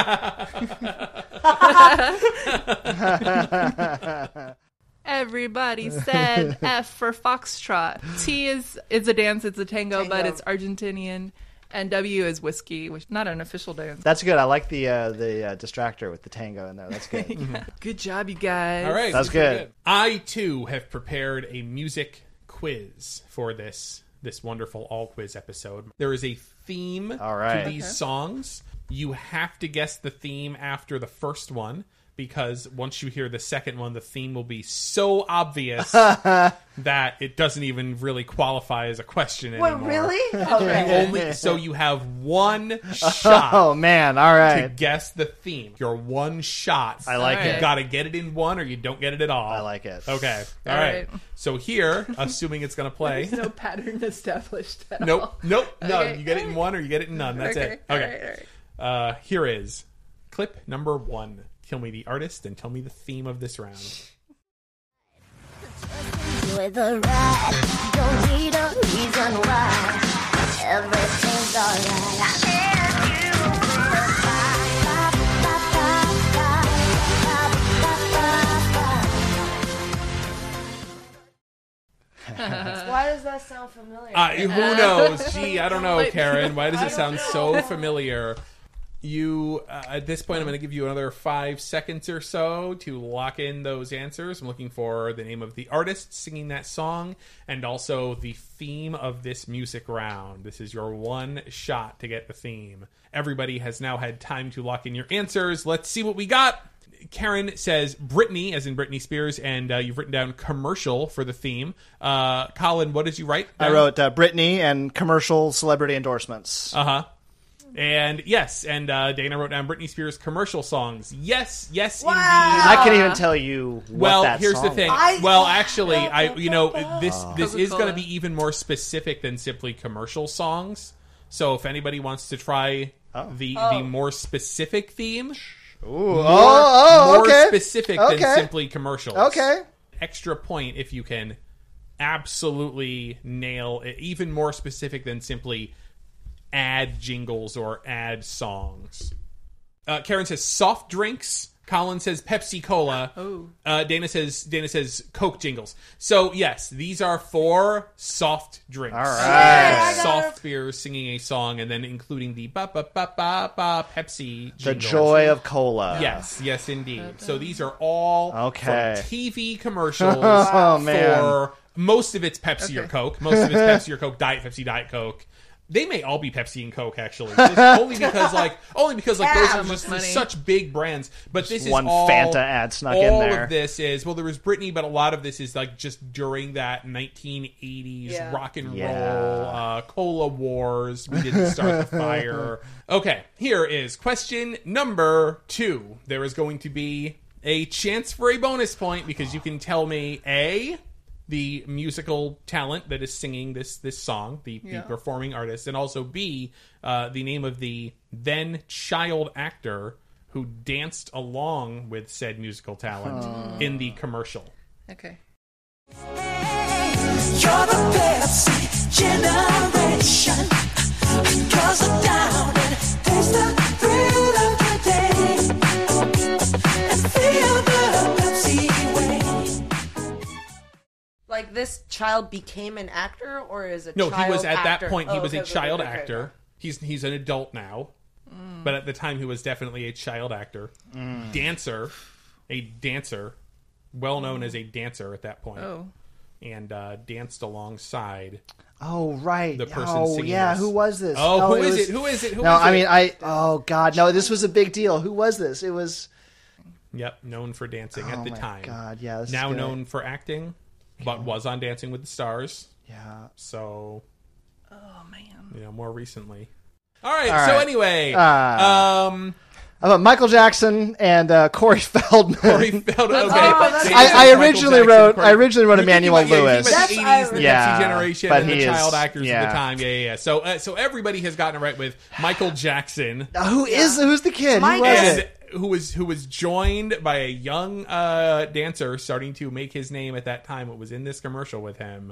Everybody said F for foxtrot. T is is a dance, it's a tango, Tango. but it's Argentinian. And W is whiskey, which not an official dance. That's good. I like the uh, the uh, distractor with the tango in there. That's good. Yeah. Good job, you guys. All right. That's super good. I, too, have prepared a music quiz for this this wonderful all quiz episode. There is a theme All right. to these Okay. songs. You have to guess the theme after the first one, because once you hear the second one, the theme will be so obvious that it doesn't even really qualify as a question Wait, anymore. really? You Okay. only, so you have one shot Oh man! All to right. guess the theme. Your one shot. I like All You right. got to get it in one, or you don't get it at all. I like it. Okay. All All right. right. So here, assuming it's going to play. There's no pattern established at all. Nope. Nope. No. Okay. You get it in one, or you get it in none. That's Okay. it. All Okay. right, all right. Uh, here is clip number one. Tell me the artist and tell me the theme of this round. Enjoy the ride. Don't need a reason why. Everything's alright. Why does that sound familiar? Uh, who knows? Gee, I don't know, Like- Karen. Why does I it don't sound so familiar? You uh, at this point, I'm going to give you another five seconds or so to lock in those answers. I'm looking for the name of the artist singing that song and also the theme of this music round. This is your one shot to get the theme. Everybody has now had time to lock in your answers. Let's see what we got. Karen says Britney, as in Britney Spears, and uh, you've written down commercial for the theme. Uh, Colin, what did you write? I wrote uh, Britney and commercial celebrity endorsements. Uh huh. And yes, and uh, Dana wrote down Britney Spears commercial songs. Yes, yes, Wow. indeed. I can't even tell you. What Well, that here's the song thing. was. I- well, actually, I you know this this is Coca-Cola. going to be even more specific than simply commercial songs. So if anybody wants to try Oh. the Oh. the more specific theme, Ooh, more, oh, oh, more okay. specific Okay. than simply commercials. Okay. Extra point if you can absolutely nail it, even more specific than simply ad jingles or ad songs. Uh, Karen says soft drinks. Colin says Pepsi Cola. Oh. Uh, Dana says Dana says Coke jingles. So yes, these are four soft drinks. All right. So soft beers singing a song and then including the ba ba ba ba ba Pepsi. The jingles. joy of cola. Yes, yes, indeed. So these are all Okay. from T V commercials Oh, man. for most of it's Pepsi or Okay. Coke. Most of it's Pepsi or Coke, Diet Pepsi, Diet Coke. They may all be Pepsi and Coke, actually, Just only because like only because like those Yeah. are just Money. such big brands. But this is one all Fanta ad snuck all in there. of this is well, there was Britney, but a lot of this is like just during that nineteen eighties Yeah. rock and Yeah. roll uh, cola wars. We didn't start the fire. Okay, here is question number two. There is going to be a chance for a bonus point because you can tell me A, the musical talent that is singing this this song, the, Yeah. the performing artist, and also B, uh, the name of the then child actor who danced along with said musical talent Huh. in the commercial. Okay. You're the Pepsi generation. Girls are down and taste the thrill of the day. And feel the Pepsi way. Like this child became an actor, or is a No, child he was at actor? that point. He Oh, was okay, a okay, child okay, okay, actor. okay. He's he's an adult now, Mm. but at the time he was definitely a child actor, Mm. dancer, a dancer, well known as a dancer at that point. Oh. And uh, danced alongside. Oh right. The person oh singing yeah. this. Who was this? Oh, no, who is was- it? Who is it? Who no, is I it? mean I. Oh God, no! This was a big deal. Who was this? It was. Yep, known for dancing Oh at the my time. God, yeah, this is now good. known for acting, but was on Dancing with the Stars. Yeah. So. Oh man. You know, more recently. All right. All so right. anyway, Uh, um. How about Michael Jackson and uh, Corey Feldman? Corey Feldman. Okay. I, Jason, I Michael originally Jackson, wrote. Corey- I originally wrote You're thinking Emmanuel about- yeah, you're Lewis. thinking about the eighties, the yeah, Pepsi generation, but and he the is- child actors yeah. of the time. Yeah, yeah, yeah. So, uh, so everybody has gotten it right with Michael Jackson. Uh, who is? Who's the kid? Who was and it? who was who was joined by a young uh, dancer starting to make his name at that time. What was in this commercial with him?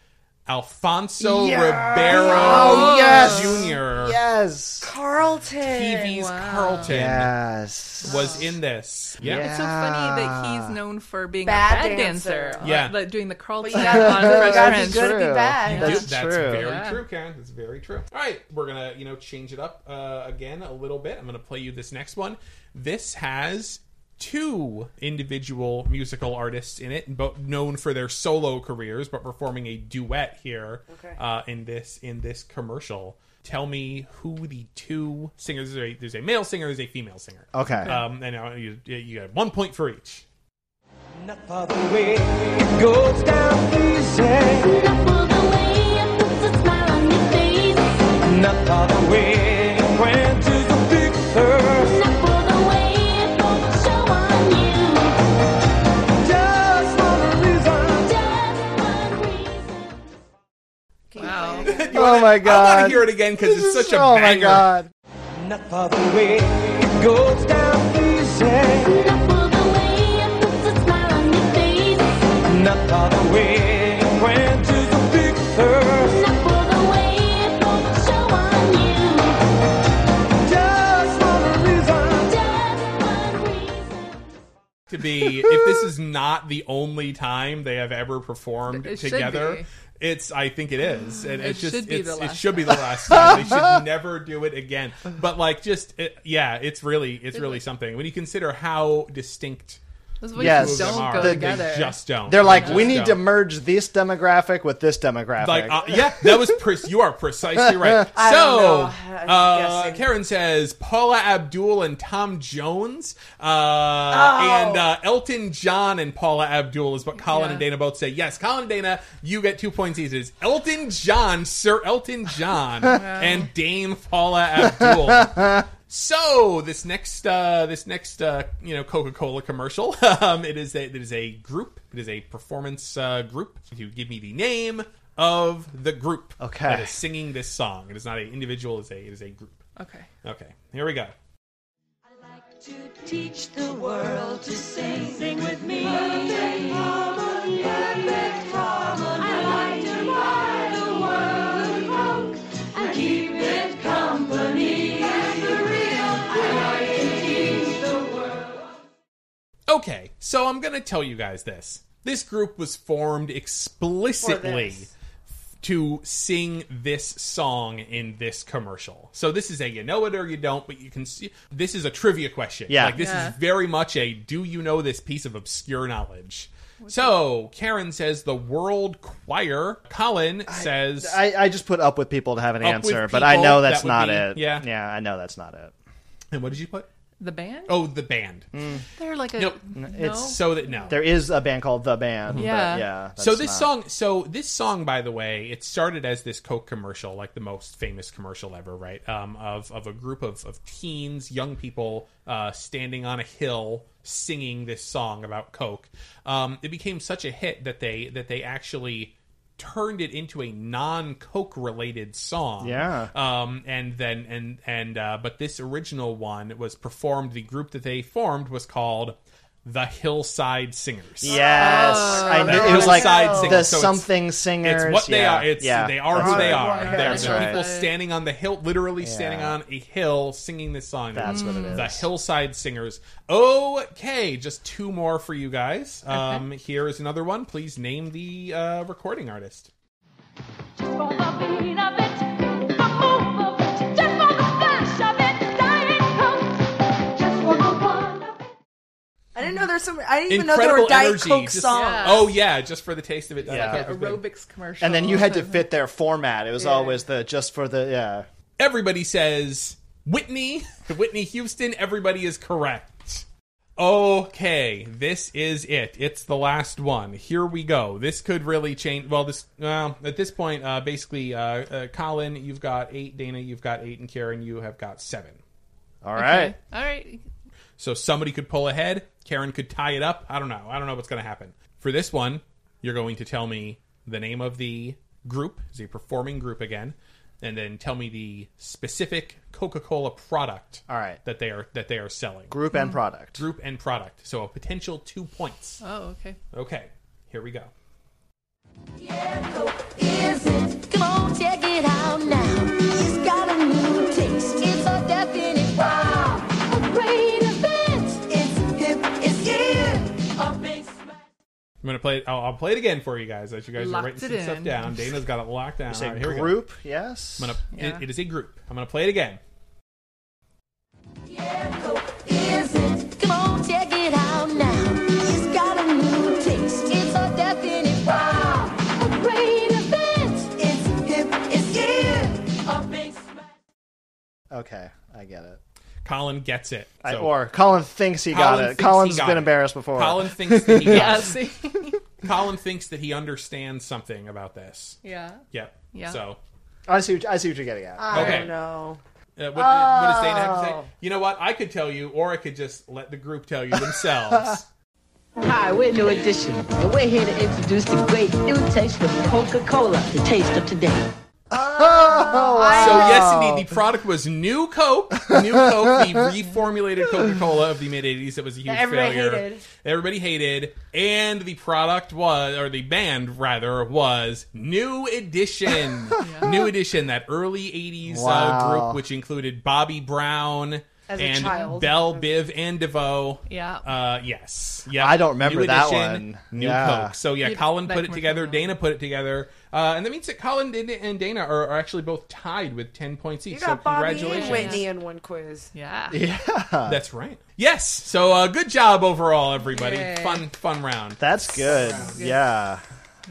Alfonso Yeah. Ribeiro Oh, yes. Junior Yes. Carlton. T V's Wow. Carlton Yes. was in this. Yeah. It's so funny that he's known for being Bad a bad dancer. dancer. Yeah. Like doing the Carlton But you gotta- on you Fresh gotta be Prince. good to be bad. You That's do- That's true. very Yeah. true, Karen. That's very true. All right, we're gonna you know change it up uh, again a little bit. I'm gonna play you this next one. This has two individual musical artists in it, both known for their solo careers, but performing a duet here Okay. uh, in this in this commercial. Tell me who the two singers. There's a, there's a male singer, there's a female singer. Okay. Um, and uh, you, you got one point for each. Not for the way it goes down easy. Not for the way it puts a smile on your face. Not for the way it quenches the big thirst. Not for the way it won't show on you. Just one reason. Just one reason. Wow. Oh my I God. want to hear it again because This it's is- such a oh my banger. God. Not for the way it goes down easy. Not for the way it puts a smile on your face. Not for the way it quenches the big thirst. Not for the way it won't show on you. Just one reason. Just one reason. To be, if this is not the only time they have ever performed It should together, be. it's. I think it is, and It it's just. should be it's, the it last should be the last time. They should never do it again. But like, just it, yeah, it's really, it's really something when you consider how distinct. Those voices Yes. don't are. go They together. just don't. They're like, They we just need to don't. merge this demographic with this demographic. Like, uh, yeah, that was pre- you are precisely right. I so, don't know. I'm uh, guessing. Karen says Paula Abdul and Tom Jones, uh, Oh. and uh, Elton John and Paula Abdul is what Colin Yeah. and Dana both say. Yes, Colin and Dana, you get two points each. It's Elton John, Sir Elton John, and Dame Paula Abdul. So this next, uh, this next, uh, you know, Coca-Cola commercial. um, it is a, it is a group. It is a performance uh, group. You give me the name of the group Okay. that is singing this song. It is not an individual. It is a, it is a group. Okay. Okay, here we go. To teach the world to sing, sing with me. Perfect harmony, perfect harmony. I like to ride the world with Coke and keep it company. And the real, I like to teach the world. Okay, so I'm going to tell you guys this. This group was formed explicitly this. to sing this song in this commercial. So this is a you know it or you don't, but you can see this is a trivia question. Yeah. Like this Yeah. is very much a do you know this piece of obscure knowledge. So Karen says the World Choir. Colin says I, I just put up with people to have an Up with answer, but I people, know that's that would not be- it. yeah. Yeah, I know that's not it. and what did you put? The band? Oh, the band. They're like a Nope. no. It's So that no. There is a band called The Band. Yeah. But yeah. So that's this not- song, so this song, by the way, it started as this Coke commercial, like the most famous commercial ever, right? Um, of of a group of, of teens, young people, uh, standing on a hill singing this song about Coke. Um, it became such a hit that they that they actually turned it into a non-Coke related song. Yeah. Um, and then and and uh, but this original one was performed. The group that they formed was called the Hillside Singers. Yes, Oh. I knew The it was like Hillside Singers. the So it's- something singers. It's what they yeah. are. It's yeah. they are That's who they right. are. They're That's the right. people standing on the hill, literally Yeah. standing on a hill, singing this song. That's what it is. The Hillside Singers. Okay, just two more for you guys. Um, here is another one. Please name the uh, recording artist. I didn't know there's some. I didn't even know Incredible there were Diet energy. Coke Just- songs. Oh yeah, just for the taste of it. Diet Yeah. Coke was big. Aerobics commercial. And then you had to fit their format. It was Yeah. always the just for the yeah. Everybody says Whitney, Whitney Houston. Everybody is correct. Okay, this is it. It's the last one. Here we go. This could really change. Well, this well at this point, uh, basically, uh, uh, Colin, you've got eight. Dana, you've got eight, and Karen, you have got seven. All right. All right. So somebody could pull ahead. Karen could tie it up. I don't know. I don't know what's going to happen. For this one, you're going to tell me the name of the group. It's a performing group again. And then tell me the specific Coca-Cola product All right. that they are that they are selling. Group and product. Group and product. So a potential two points. Oh, okay. Okay, here we go. Come on, check it out now. It's got a new taste. It's a definite wow. A great event. It's hip. It's in. A big smash. I'm gonna play it. I'll, I'll play it again for you guys as you guys Locked are writing it some stuff in. down. Dana's got it locked down. You say All right, here we go. group, yes. I'm gonna. Yeah. It, it is a group. I'm gonna play it again. Is it? Come on, check it out now. It's got a new taste. It's a definite wow. A great event. It's hip. It's in. A big smash. Okay, I get it. Colin gets it. I, So- or Colin thinks he got Colin it. thinks Colin's he got been it. embarrassed before. Colin thinks that he got Yeah. it. See. Colin thinks that he understands something about this. Yeah. Yep. Yeah. So, I see. What, I see what you're getting at. I Okay. don't know. uh, what, what does Dana have to say? Oh. You know what? I could tell you, or I could just let the group tell you themselves. Hi, we're New Edition, and we're here to introduce the great new taste of Coca-Cola, the taste of today. Oh, So yes, indeed, the product was New Coke. New Coke, the reformulated Coca-Cola of the mid eighties. That was a huge Everybody failure. hated. Everybody hated, and the product was, or the band rather, was New Edition. New Edition, that early eighties uh, Wow. group, which included Bobby Brown. As a and child. Belle, Biv, and DeVoe. Yeah. Uh, yes. Yeah. I don't remember New that Edition, one. New Yeah. Coke. So yeah, You- Colin that put it commercial together. was- Dana put it together. Uh, and that means that Colin and Dana are, are actually both tied with ten points each. You So got Bobby congratulations. and Whitney in one quiz. Yeah. Yeah. That's right. Yes. So uh, good job overall, everybody. Yay. Fun, fun round. That's good. Yeah.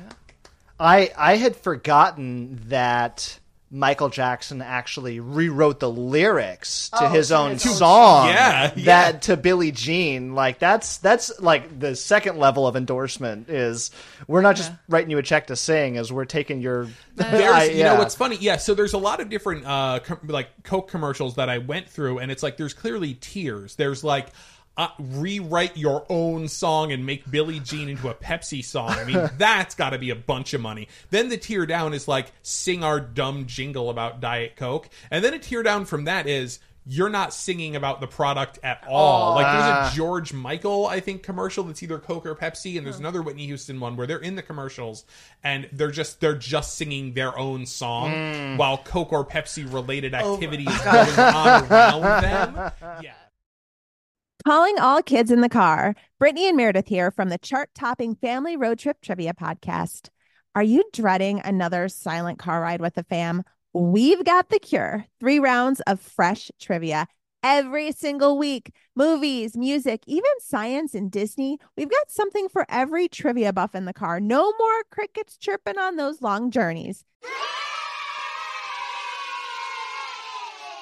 I I had forgotten that Michael Jackson actually rewrote the lyrics to Oh, his to own his own song. Yeah, that yeah. to Billie Jean. Like that's that's like the second level of endorsement is we're not just writing you a check to sing, as we're taking your. There's, I- you know yeah. what's funny? Yeah, so there's a lot of different uh, com- like Coke commercials that I went through, and it's like there's clearly tiers. There's like uh, rewrite your own song and make Billie Jean into a Pepsi song. I mean, that's got to be a bunch of money. Then the tier down is like sing our dumb jingle about Diet Coke, and then a tier down from that is you're not singing about the product at all. Oh. Like there's Ah. a George Michael, I think, commercial that's either Coke or Pepsi, and there's another Whitney Houston one where they're in the commercials and they're just they're just singing their own song Mm. while Coke or Pepsi related Oh activity is going on around them. Yeah. Calling all kids in the car. Brittany and Meredith here from the chart-topping Family Road Trip Trivia Podcast. Are you dreading another silent car ride with the fam? We've got the cure. Three rounds of fresh trivia every single week. Movies, music, even science and Disney. We've got something for every trivia buff in the car. No more crickets chirping on those long journeys.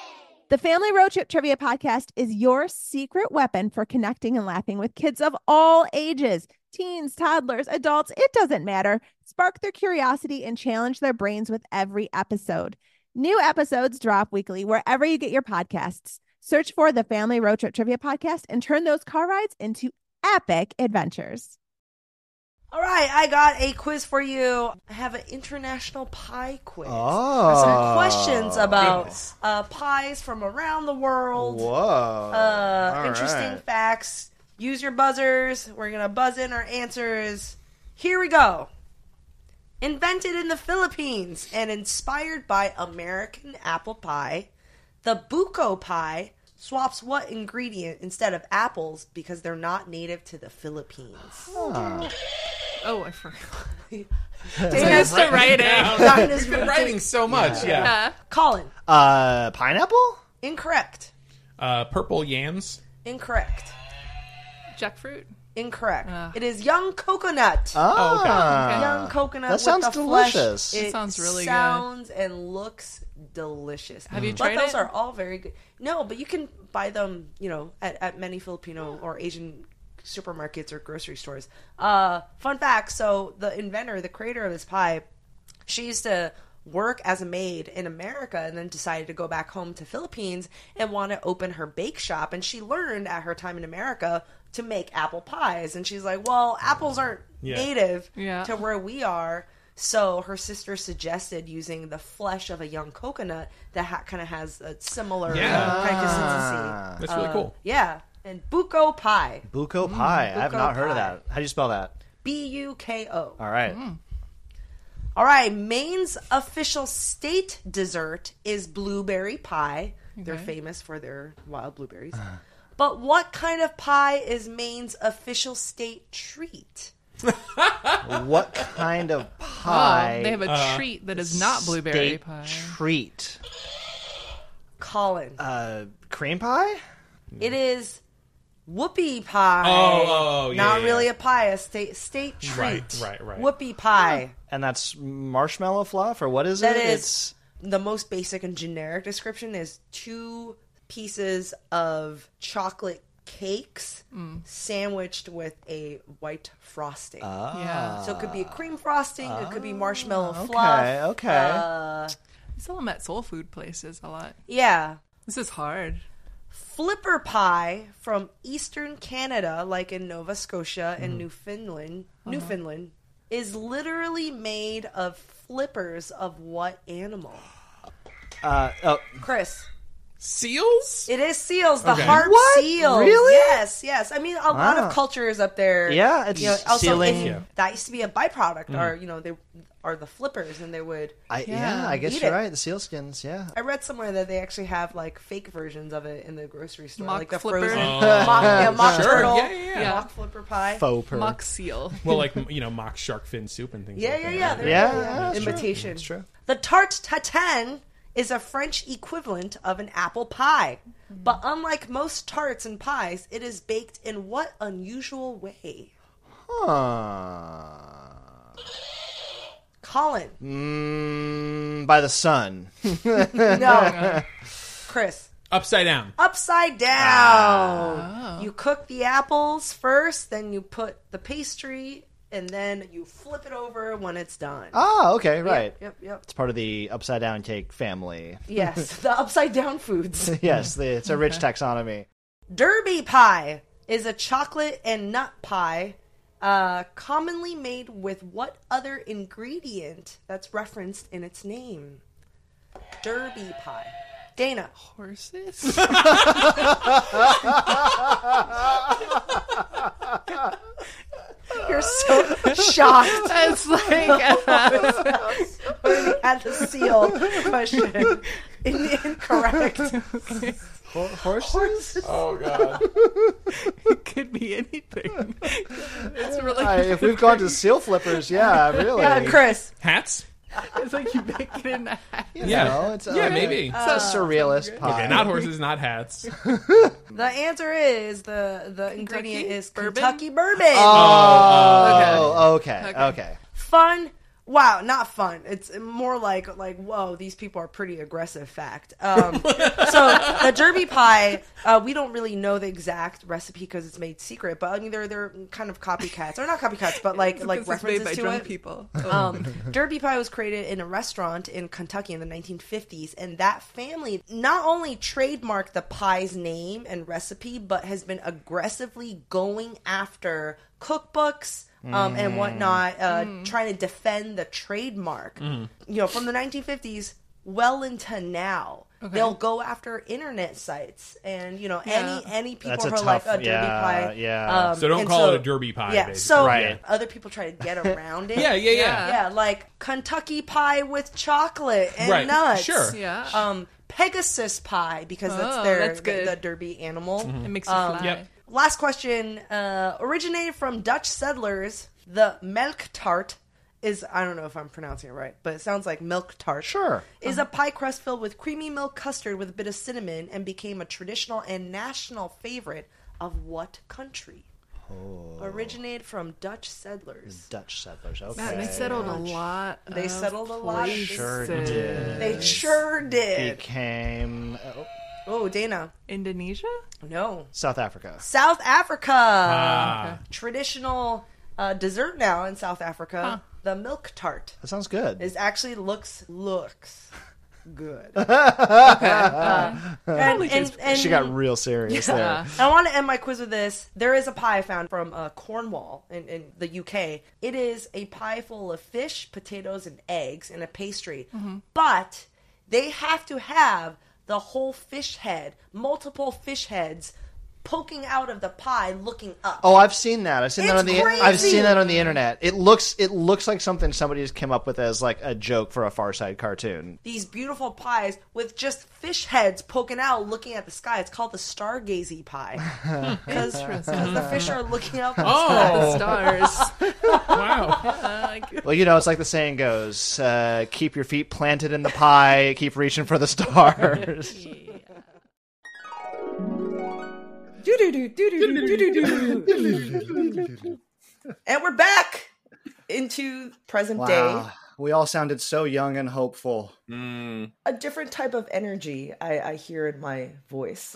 The Family Road Trip Trivia Podcast is your secret weapon for connecting and laughing with kids of all ages. Teens, toddlers, adults, it doesn't matter. Spark their curiosity and challenge their brains with every episode. New episodes drop weekly wherever you get your podcasts. Search for the Family Road Trip Trivia Podcast and turn those car rides into epic adventures. All right, I got a quiz for you. I have an international pie quiz. Oh. Some questions about uh, pies from around the world. Whoa. Uh, All interesting right. facts. Use your buzzers. We're going to buzz in our answers. Here we go. Invented in the Philippines and inspired by American apple pie, the buko pie swaps what ingredient instead of apples because they're not native to the Philippines? Huh. Oh, I forgot. Dana's still writing. Dana's You've been writing so much. Yeah. Yeah. Colin. Uh, pineapple? Incorrect. Uh, purple yams. Incorrect. Jackfruit. Incorrect. Ugh. It is young coconut. Oh, okay. Okay. Young coconut That with sounds the delicious. flesh. That It sounds really good. sounds and looks delicious. Have you But tried those it? are all very good. No, but you can buy them, you know, at, at many Filipino or Asian supermarkets or grocery stores. Uh, fun fact, so the inventor, the creator of this pie, she used to work as a maid in America and then decided to go back home to Philippines and want to open her bake shop. And she learned at her time in America to make apple pies. And she's like, well, apples aren't Yeah. native Yeah. to where we are. So her sister suggested using the flesh of a young coconut that ha- kind of has a similar Yeah. uh, kind of Ah. consistency. That's really Uh, cool. Yeah. And buko pie. Buko pie. I have buko not heard of pie. that. How do you spell that? B U K O. All right. All right, Maine's official state dessert is blueberry pie. They're Okay. famous for their wild blueberries. But what kind of pie is Maine's official state treat? What kind of pie? Oh, they have a Uh, treat that is not blueberry state pie. treat. Colin. Uh, cream pie? It is whoopie pie. Oh, oh, yeah, Not yeah, really yeah. a pie, a state state treat. Right, right, right. Whoopie pie. And that's marshmallow fluff, or what is That it? is It's the most basic and generic description is two pieces of chocolate cakes sandwiched with a white frosting. Yeah. So it could be a cream frosting, it could be marshmallow okay, fluff. okay. Uh, We sell them at soul food places a lot. yeah. This is hard. Flipper pie from eastern Canada, like in Nova Scotia and Newfoundland, Newfoundland, is literally made of flippers of what animal? uh, oh, Chris. Seals? It is seals, the Okay. harp What? seals. Really? Yes, yes. I mean, a lot Wow. of cultures up there. Yeah, it's you know, also sealing. if- Yeah. that used to be a byproduct, or you know, they are the flippers, and they would. I, yeah. I guess Eat you're it. right. The sealskins, yeah. I read somewhere that they actually have like fake versions of it in the grocery store, Mock like the flipper? frozen Oh. mock, yeah, mock Sure. turtle, Yeah, yeah, yeah. mock flipper pie. Faux per. Mock seal. Well, like, you know, mock shark fin soup and things Yeah, like yeah, that. yeah. There Yeah, you go, yeah, that's true. imitation. That's true. The tarte tatin is a French equivalent of an apple pie. But unlike most tarts and pies, it is baked in what unusual way? Huh. Colin. Mm, by the sun. No. Chris. Upside down. Upside down. You cook the apples first, then you put the pastry, and then you flip it over when it's done. Ah, okay, right. Yep, yep, yep. It's part of the upside down cake family. Yes, the upside down foods. Yes, the, it's a rich taxonomy. Derby pie is a chocolate and nut pie uh, commonly made with what other ingredient that's referenced in its name? Derby pie. Dana. Horses? You're so shocked. It's like when we had the seal question. In- incorrect. Ho- horses? Oh, God. it could be anything. It's really. Uh, if we've gone to seal flippers, yeah, really. Yeah, Chris. Hats? It's like you bake it in a hat. You Yeah. know, it's, Yeah, uh, maybe. It's a surrealist pie. Okay, not horses, not hats. The answer is the the ingredient is Bourbon? Kentucky bourbon. Oh, okay, okay, Okay. okay. Fun Wow, not fun. It's more like like whoa, these people are pretty aggressive. Fact. Um, so the Derby pie, uh, we don't really know the exact recipe because it's made secret. But I mean, they're they're kind of copycats, or not copycats, but like like Because it's made references by to drunk it. people. Um, Derby pie was created in a restaurant in Kentucky in the nineteen fifties, and that family not only trademarked the pie's name and recipe, but has been aggressively going after cookbooks. Um, and whatnot, uh, Mm. trying to defend the trademark. Mm. You know, from the nineteen fifties well into now, Okay. they'll go after internet sites and you know Yeah. any any people That's a who are like tough- a derby yeah, pie. yeah. Um, So don't and call so- it a derby pie, Yeah. basically. So Right. other people try to get around it. Yeah, yeah, yeah. Yeah, like Kentucky pie with chocolate and Right, nuts. sure. Yeah. Um, Pegasus pie because that's Oh, their that's the, good. the derby animal. It makes you Um, fly. Yep. Last question. Uh, originated from Dutch settlers, the milk tart is, I don't know if I'm pronouncing it right, but it sounds like milk tart. Sure. Is a pie crust filled with creamy milk custard with a bit of cinnamon and became a traditional and national favorite of what country? Oh. Originated from Dutch settlers. Dutch settlers. Okay. Man, they settled a lot. They of settled a lot. Sure places. did. They sure did. Became oh, Oh, Dana. Indonesia? No. South Africa. South Africa. Ah. Traditional uh, dessert now in South Africa. Huh. The milk tart. That sounds good. Is actually looks looks good. Uh, and, and, and She got real serious there. I want to end my quiz with this. There is a pie I found from uh, Cornwall in, in the U K. It is a pie full of fish, potatoes, and eggs in a pastry. But they have to have the whole fish head, multiple fish heads, poking out of the pie, looking up. Oh, I've seen that. I've seen that It's on the. crazy. I've seen that on the internet. It looks. It looks like something somebody just came up with as like a joke for a Far Side cartoon. These beautiful pies with just fish heads poking out, looking at the sky. It's called the stargazy pie because the fish are looking up at the Oh. sky. The stars. Wow. Uh, Well, you know, it's like the saying goes: uh, "Keep your feet planted in the pie. Keep reaching for the stars." And we're back into present Wow, day. we all sounded so young and hopeful. A different type of energy I, I hear in my voice.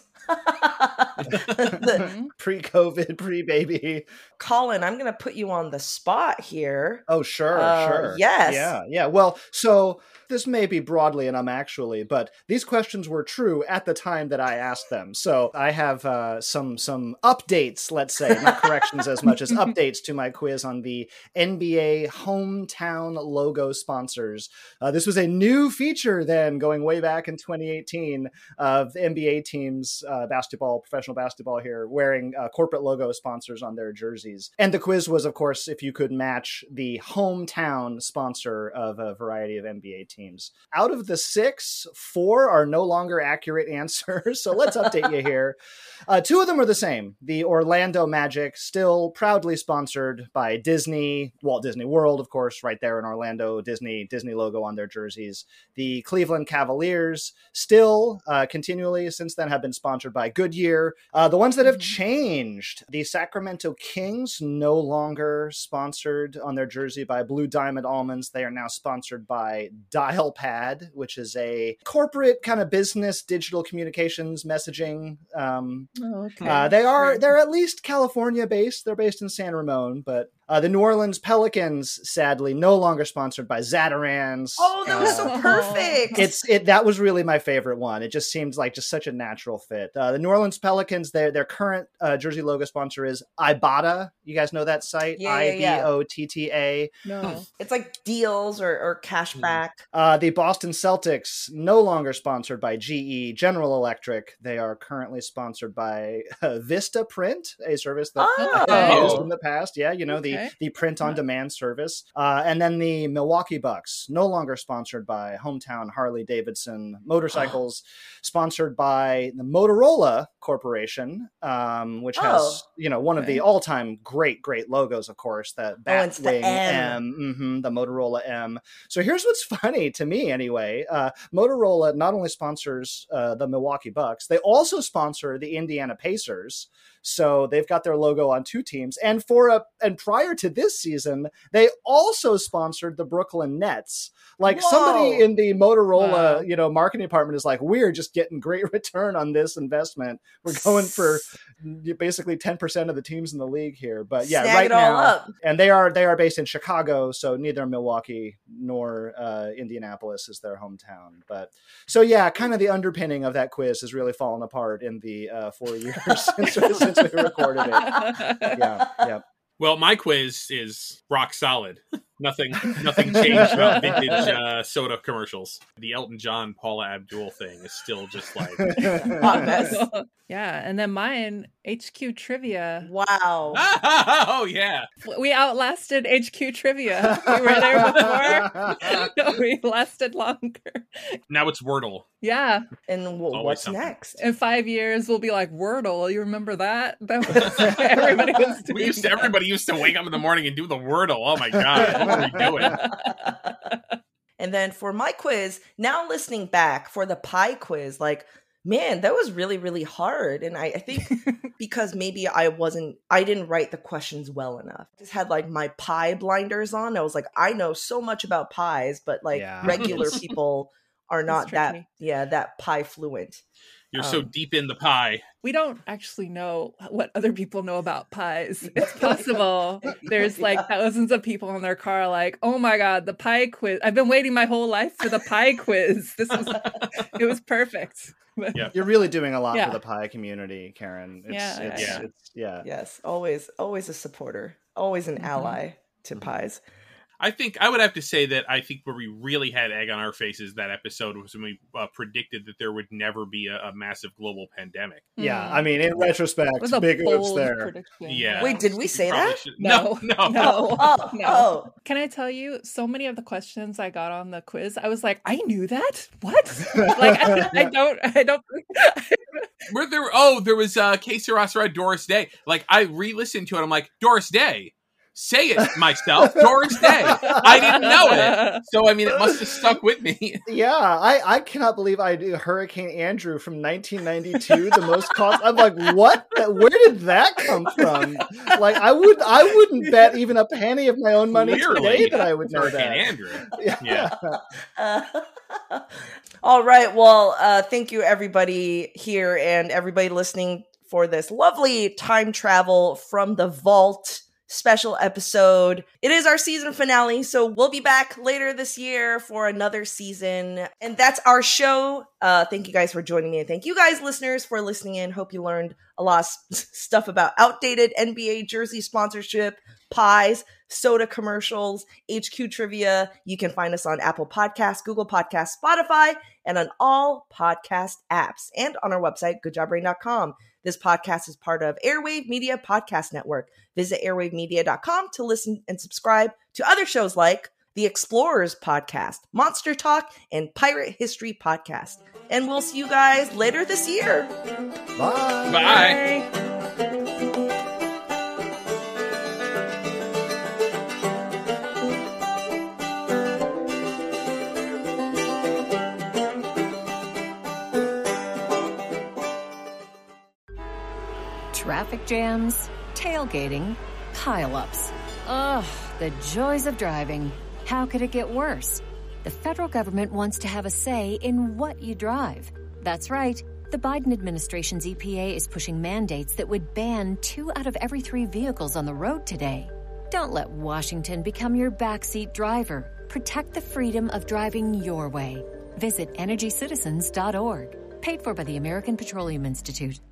Pre-COVID, pre-baby. Colin, I'm going to put you on the spot here. Oh, sure, Uh, sure. yes. Yeah, yeah. Well, so this may be broadly and unactually, but these questions were true at the time that I asked them. So I have uh, some some updates, let's say, not corrections as much as updates to my quiz on the N B A hometown logo sponsors. Uh, this was a new feature then, going way back in twenty eighteen, of the N B A teams, uh, basketball, professional basketball here, wearing uh, corporate logo sponsors on their jerseys. And the quiz was, of course, if you could match the hometown sponsor of a variety of N B A teams. Out of the six, four are no longer accurate answers. So let's update you here. Uh, two of them are the same. The Orlando Magic, still proudly sponsored by Disney, Walt Disney World, of course, right there in Orlando, Disney, Disney logo on their jerseys. The Cleveland Cavaliers, still uh, continually since then have been sponsored by Goodyear. Uh, the ones that have changed, the Sacramento Kings, no longer sponsored on their jersey by Blue Diamond Almonds. They are now sponsored by Dialpad, which is a corporate kind of business digital communications messaging. Um, Oh, okay. uh, they are they're at least California based. They're based in San Ramon, but uh, the New Orleans Pelicans, sadly, no longer sponsored by Zatarans. Oh, that was Uh, so perfect. It's it that was really my favorite one. It just seemed like just such a natural fit. Uh, the New Orleans Pelicans, their their current uh, jersey logo sponsor is Ibotta. You guys know that site? Yeah, yeah, yeah. I B O T T A. No. It's like deals or, or cash back. Uh, the Boston Celtics, no longer sponsored by G E, General Electric. They are currently sponsored by uh, Vista Print, a service that Oh. I've used in the past. Yeah, you know, Okay. the, the print-on-demand service. Uh, and then the Milwaukee Bucks, no longer sponsored by Hometown Harley-Davidson Motorcycles, sponsored by the Motorola Corporation, um, which has, Oh. you know, one of Okay. the all-time great great, great logos, of course. The Oh, it's the Batwing M. M, mhm, the Motorola M. So here's what's funny to me, anyway. Uh, Motorola not only sponsors uh, the Milwaukee Bucks, they also sponsor the Indiana Pacers. So they've got their logo on two teams. And for a and prior to this season, they also sponsored the Brooklyn Nets. Like Whoa. somebody in the Motorola, Wow. you know, marketing department is like, we're just getting great return on this investment. We're going for basically ten percent of the teams in the league here. But yeah, Snag right it all now, up. and they are they are based in Chicago, so neither Milwaukee nor uh, Indianapolis is their hometown. But so yeah, kind of the underpinning of that quiz has really fallen apart in the uh, four years since, since we recorded it. Yeah, yeah. Well, my quiz is rock solid. Nothing, nothing changed about vintage uh, soda commercials. The Elton John, Paula Abdul thing is still just like Hot mess. Yeah, and then mine, H Q Trivia. Wow. oh yeah. We outlasted H Q Trivia. We were there before. No, we lasted longer. Now it's Wordle. Yeah. And w- Always what's something. next? In five years, we'll be like Wordle. You remember that? That was everybody was doing. We used to, that. everybody used to wake up in the morning and do the Wordle. Oh my god, what are we doing? And then for my quiz, now listening back for the pie quiz, like, man, that was really, really hard. And I, I think because maybe I wasn't, I didn't write the questions well enough. I just had like my pie blinders on. I was like, I know so much about pies, but like Yeah. regular people are not That's that, tricky. yeah, that pie fluent. You're so Um, deep in the pie. We don't actually know what other people know about pies. It's possible. There's like thousands of people in their car like, oh my God, the pie quiz. I've been waiting my whole life for the pie quiz. This was, it was perfect. Yeah. You're really doing a lot Yeah. for the pie community, Karen. It's, Yeah, it's, yeah. it's, yeah. Yes, always, always a supporter, always an Mhm. ally to pies. I think I would have to say that I think where we really had egg on our faces that episode was when we uh, predicted that there would never be a, a massive global pandemic. Yeah, Mm. I mean, in retrospect, It was a big oops bold there. prediction. Yeah. Wait, did we say Probably that? should- No, no, no. no, Oh, no. oh. Can I tell you, so many of the questions I got on the quiz, I was like, I knew that? What? Like, I, I don't, I don't. Were there? Oh, there was uh, Que Sera Sera Doris Day. Like I re-listened to it. I'm like, Doris Day. Say it myself, Doris Day. I didn't know it, so I mean, it must have stuck with me. Yeah, I, I cannot believe I do Hurricane Andrew from nineteen ninety-two. The most cost. I'm like, what? Where did that come from? Like, I would I wouldn't bet even a penny of my own money Clearly, today that I would know Hurricane that. Andrew. Yeah. Uh, all right. Well, uh, thank you, everybody here and everybody listening for this lovely time travel from the vault special episode. It is our season finale, so we'll be back later this year for another season. And that's our show. Uh, thank you guys for joining me. And thank you guys, listeners, for listening in. Hope you learned a lot of s- stuff about outdated N B A jersey sponsorship, pies, soda commercials, H Q trivia. You can find us on Apple Podcasts, Google Podcasts, Spotify, and on all podcast apps, and on our website, good job brain dot com. This podcast is part of Airwave Media Podcast Network. Visit airwave media dot com to listen and subscribe to other shows like The Explorers Podcast, Monster Talk, and Pirate History Podcast. And we'll see you guys later this year. Bye. Bye. Traffic jams, tailgating, pileups. Ugh, the joys of driving. How could it get worse? The federal government wants to have a say in what you drive. That's right. The Biden administration's E P A is pushing mandates that would ban two out of every three vehicles on the road today. Don't let Washington become your backseat driver. Protect the freedom of driving your way. Visit energy citizens dot org. Paid for by the American Petroleum Institute.